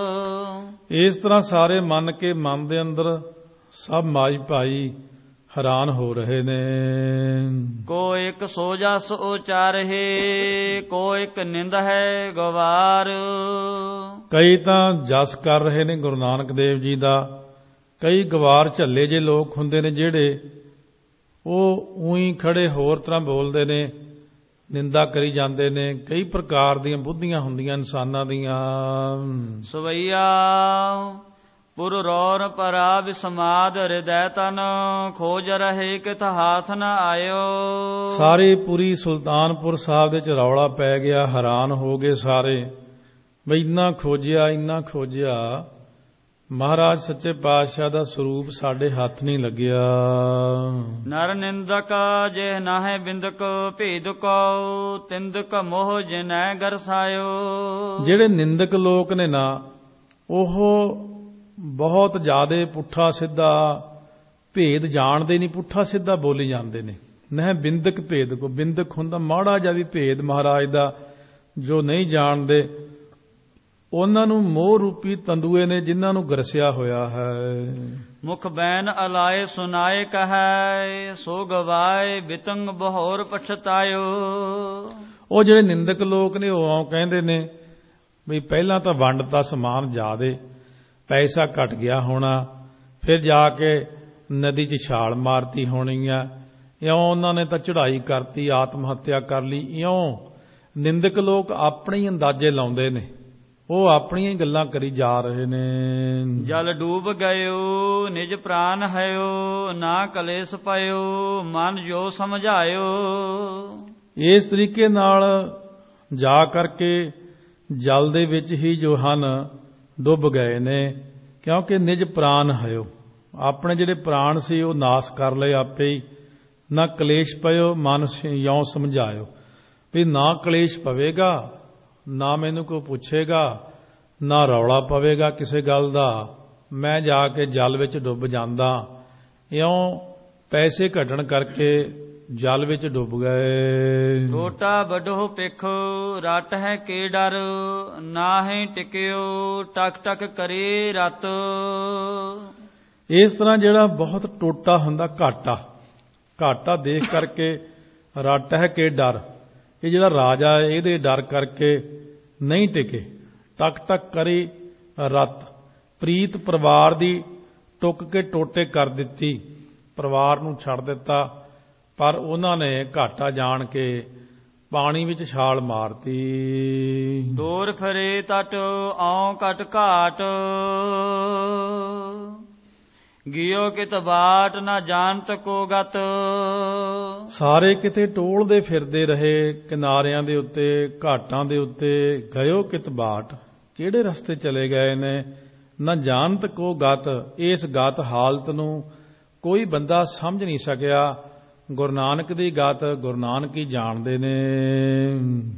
ਇਸ ਤਰ੍ਹਾਂ ਸਾਰੇ ਮੰਨ ਕੇ ਮਨ ਦੇ ਅੰਦਰ ਸਭ ਮਾਈ ਭਾਈ ਹੈਰਾਨ ਹੋ ਰਹੇ ਨੇ। ਕੋ ਇੱਕ ਸੋ ਜਸ ਉਚਾਰਹਿ, ਕੋ ਇੱਕ ਨਿੰਦ ਹੈ ਗਵਾਰ। ਕਈ ਤਾਂ ਜਸ ਕਰ ਰਹੇ ਨੇ ਗੁਰੂ ਨਾਨਕ ਦੇਵ ਜੀ ਦਾ, ਕਈ ਗਵਾਰ ਝੱਲੇ ਜੇ ਲੋਕ ਹੁੰਦੇ ਨੇ ਜਿਹੜੇ ਉਹ ਉਹੀ ਖੜੇ ਹੋਰ ਤਰ੍ਹਾਂ ਬੋਲਦੇ ਨੇ, ਨਿੰਦਾ ਕਰੀ ਜਾਂਦੇ ਨੇ। ਕਈ ਪ੍ਰਕਾਰ ਦੀਆਂ ਬੁੱਧੀਆਂ ਹੁੰਦੀਆਂ ਇਨਸਾਨਾਂ ਦੀਆਂ। ਸਵਈਆ ਪੁਰ ਰੌਰ ਪਰਾ ਵਿਸਮਾਦ, ਹਿਰਦੈ ਤਨ ਖੋਜ ਰਹੇ ਕਿਤ ਹਾਥ ਨ ਆਇਓ। ਸਾਰੀ ਪੂਰੀ ਸੁਲਤਾਨਪੁਰ ਸਾਹਿਬ ਦੇ ਚ ਰੌਲਾ ਪੈ ਗਿਆ, ਹੈਰਾਨ ਹੋ ਗਏ ਸਾਰੇ, ਬਈ ਇੰਨਾ ਖੋਜਿਆ ਇੰਨਾ ਖੋਜਿਆ, ਮਹਾਰਾਜ ਸੱਚੇ ਪਾਤਸ਼ਾਹ ਦਾ ਸਰੂਪ ਸਾਡੇ ਹੱਥ ਨਹੀਂ ਲੱਗਿਆ। ਨਰ ਨਿੰਦਕ ਜੇ ਨਾਹੇ ਬਿੰਦਕ, ਭੇਦ ਕੋ ਤਿੰਦਕ ਮੋਹ ਜਿਨੈ ਗਰਸਾਇਓ। ਜਿਹੜੇ ਨਿੰਦਕ ਲੋਕ ਨੇ ਨਾ ਉਹ ਬਹੁਤ ਜ਼ਿਆਦੇ ਪੁੱਠਾ ਸਿੱਧਾ ਭੇਦ ਜਾਣਦੇ ਨਹੀਂ, ਪੁੱਠਾ ਸਿੱਧਾ ਬੋਲੀ ਜਾਂਦੇ ਨੇ। ਨਹਿ ਬਿੰਦਕ ਭੇਦ ਕੋ, ਬਿੰਦਕ ਹੁੰਦਾ ਮਾੜਾ ਜਿਹਾ ਵੀ ਭੇਦ ਮਹਾਰਾਜ ਦਾ ਜੋ ਨਹੀਂ ਜਾਣਦੇ ਉਹਨਾਂ ਨੂੰ ਮੋਹ ਰੂਪੀ ਤੰਦੂਏ ਨੇ ਜਿਨ੍ਹਾਂ ਨੂੰ ਗਰਸਿਆ ਹੋਇਆ ਹੈ। ਮੁਖ ਬੈਨ ਅਲਾਏ ਸੁਨਾਏ ਕਹੈ ਸੋ ਗਵਾਏ ਬਿਤੰਗ ਬਹੋਰ ਪਛਤਾਇਓ। ਉਹ ਜਿਹੜੇ ਨਿੰਦਕ ਲੋਕ ਨੇ ਉਹ ਆਉਂ ਕਹਿੰਦੇ ਨੇ ਵੀ ਪਹਿਲਾਂ ਤਾਂ ਵੰਡਤਾ ਸਮਾਨ ਜ਼ਿਆਦੇ, ਪੈਸਾ ਘਟ ਗਿਆ ਹੋਣਾ, ਫਿਰ ਜਾ ਕੇ ਨਦੀ 'ਚ ਛਾਲ ਮਾਰਤੀ ਹੋਣੀ ਆ, ਇਉਂ ਉਹਨਾਂ ਨੇ ਤਾਂ ਚੜ੍ਹਾਈ ਕਰਤੀ, ਆਤਮ ਹੱਤਿਆ ਕਰ ਲਈ। ਇਉਂ ਨਿੰਦਕ ਲੋਕ ਆਪਣੇ ਹੀ ਅੰਦਾਜ਼ੇ ਲਾਉਂਦੇ ਨੇ, ਉਹ ਆਪਣੀਆਂ ਹੀ ਗੱਲਾਂ ਕਰੀ ਜਾ ਰਹੇ ਨੇ। ਜਲ ਡੂਬ ਗਇਓ ਨਿਜ ਪ੍ਰਾਨ ਹਇਓ ਨਾ ਕਲੇਸ਼ ਪਇਓ ਮਨ ਜੋ ਸਮਝਾਇਓ। ਇਸ ਤਰੀਕੇ ਨਾਲ ਜਾ ਕਰਕੇ ਜਲ ਦੇ ਵਿੱਚ ਹੀ ਜੋ ਹਨ ਡੁੱਬ ਗਏ ਨੇ, ਕਿਉਂਕਿ ਨਿਜ ਪ੍ਰਾਨ ਹਇਓ, ਆਪਣੇ ਜਿਹੜੇ ਪ੍ਰਾਣ ਸੀ ਉਹ ਨਾਸ ਕਰ ਲਏ ਆਪੇ ਹੀ। ਨਾ ਕਲੇਸ਼ ਪਇਓ ਮਨ ਯੋਂ ਸਮਝਾਇਓ, ਵੀ ਨਾ ਕਲੇਸ਼ ਪਵੇਗਾ, ਨਾ ਮੈਨੂੰ ਕੋਈ ਪੁੱਛੇਗਾ, ਨਾ ਰੌਲਾ ਪਵੇਗਾ ਕਿਸੇ ਗੱਲ ਦਾ, ਮੈਂ ਜਾ ਕੇ ਜਲ ਵਿੱਚ ਡੁੱਬ ਜਾਂਦਾ। ਇਉਂ ਪੈਸੇ ਘਟਣ ਕਰਕੇ ਜਲ ਵਿੱਚ ਡੁੱਬ ਗਏ। ਛੋਟਾ ਵੱਡੋ ਪਿੱਖ ਰਟ ਹੈ ਕੇ ਡਰ ਨਾਹੀਂ ਟਿਕਿਓ ਟਕ ਟਕ ਕਰੇ ਰਤ। ਇਸ ਤਰ੍ਹਾਂ ਜਿਹੜਾ ਬਹੁਤ ਟੋਟਾ ਹੁੰਦਾ ਘਾਟਾ, ਘਾਟਾ ਦੇਖ ਕਰਕੇ ਰਟ ਹੈ ਕੇ ਡਰ, ਇਹ ਜਿਹੜਾ ਰਾਜਾ ਇਹਦੇ ਡਰ ਕਰਕੇ ਨਹੀਂ ਟਿਕੇ। ਟਕ ਟਕ ਕਰੀ ਰਤ, ਪ੍ਰੀਤ ਪਰਿਵਾਰ ਦੀ ਟੁੱਕ ਕੇ ਟੋਟੇ ਕਰ ਦਿੱਤੀ, ਪਰਿਵਾਰ ਨੂੰ ਛੱਡ ਦਿੱਤਾ, ਪਰ ਉਹਨਾਂ ਨੇ ਘਾਟਾ ਜਾਣ ਕੇ ਪਾਣੀ ਵਿੱਚ ਛਾਲ ਮਾਰਤੀ। ਦੂਰ ਫਰੇ ਤਟ ਆਉ ਕਟ ਘਾਟ ਗਿਓ ਕਿਤ ਬਾਟ ਨਾ ਜਾਣਤ ਕੋ ਗਤ। ਸਾਰੇ ਕਿਤੇ ਟੋਲਦੇ ਫਿਰਦੇ ਰਹੇ ਕਿਨਾਰਿਆਂ ਦੇ ਉੱਤੇ, ਘਾਟਾਂ ਦੇ ਉੱਤੇ। ਗਇਓ ਕਿਤ ਬਾਟ, ਕਿਹੜੇ ਰਸਤੇ ਚਲੇ ਗਏ ਨੇ। ਨਾ ਜਾਣਤ ਕੋ ਗਤ, ਇਸ ਗਤ ਹਾਲਤ ਨੂੰ ਕੋਈ ਬੰਦਾ ਸਮਝ ਨਹੀਂ ਸਕਿਆ। ਗੁਰੂ ਨਾਨਕ ਦੀ ਗਤ ਗੁਰੂ ਨਾਨਕ ਹੀ ਜਾਣਦੇ ਨੇ।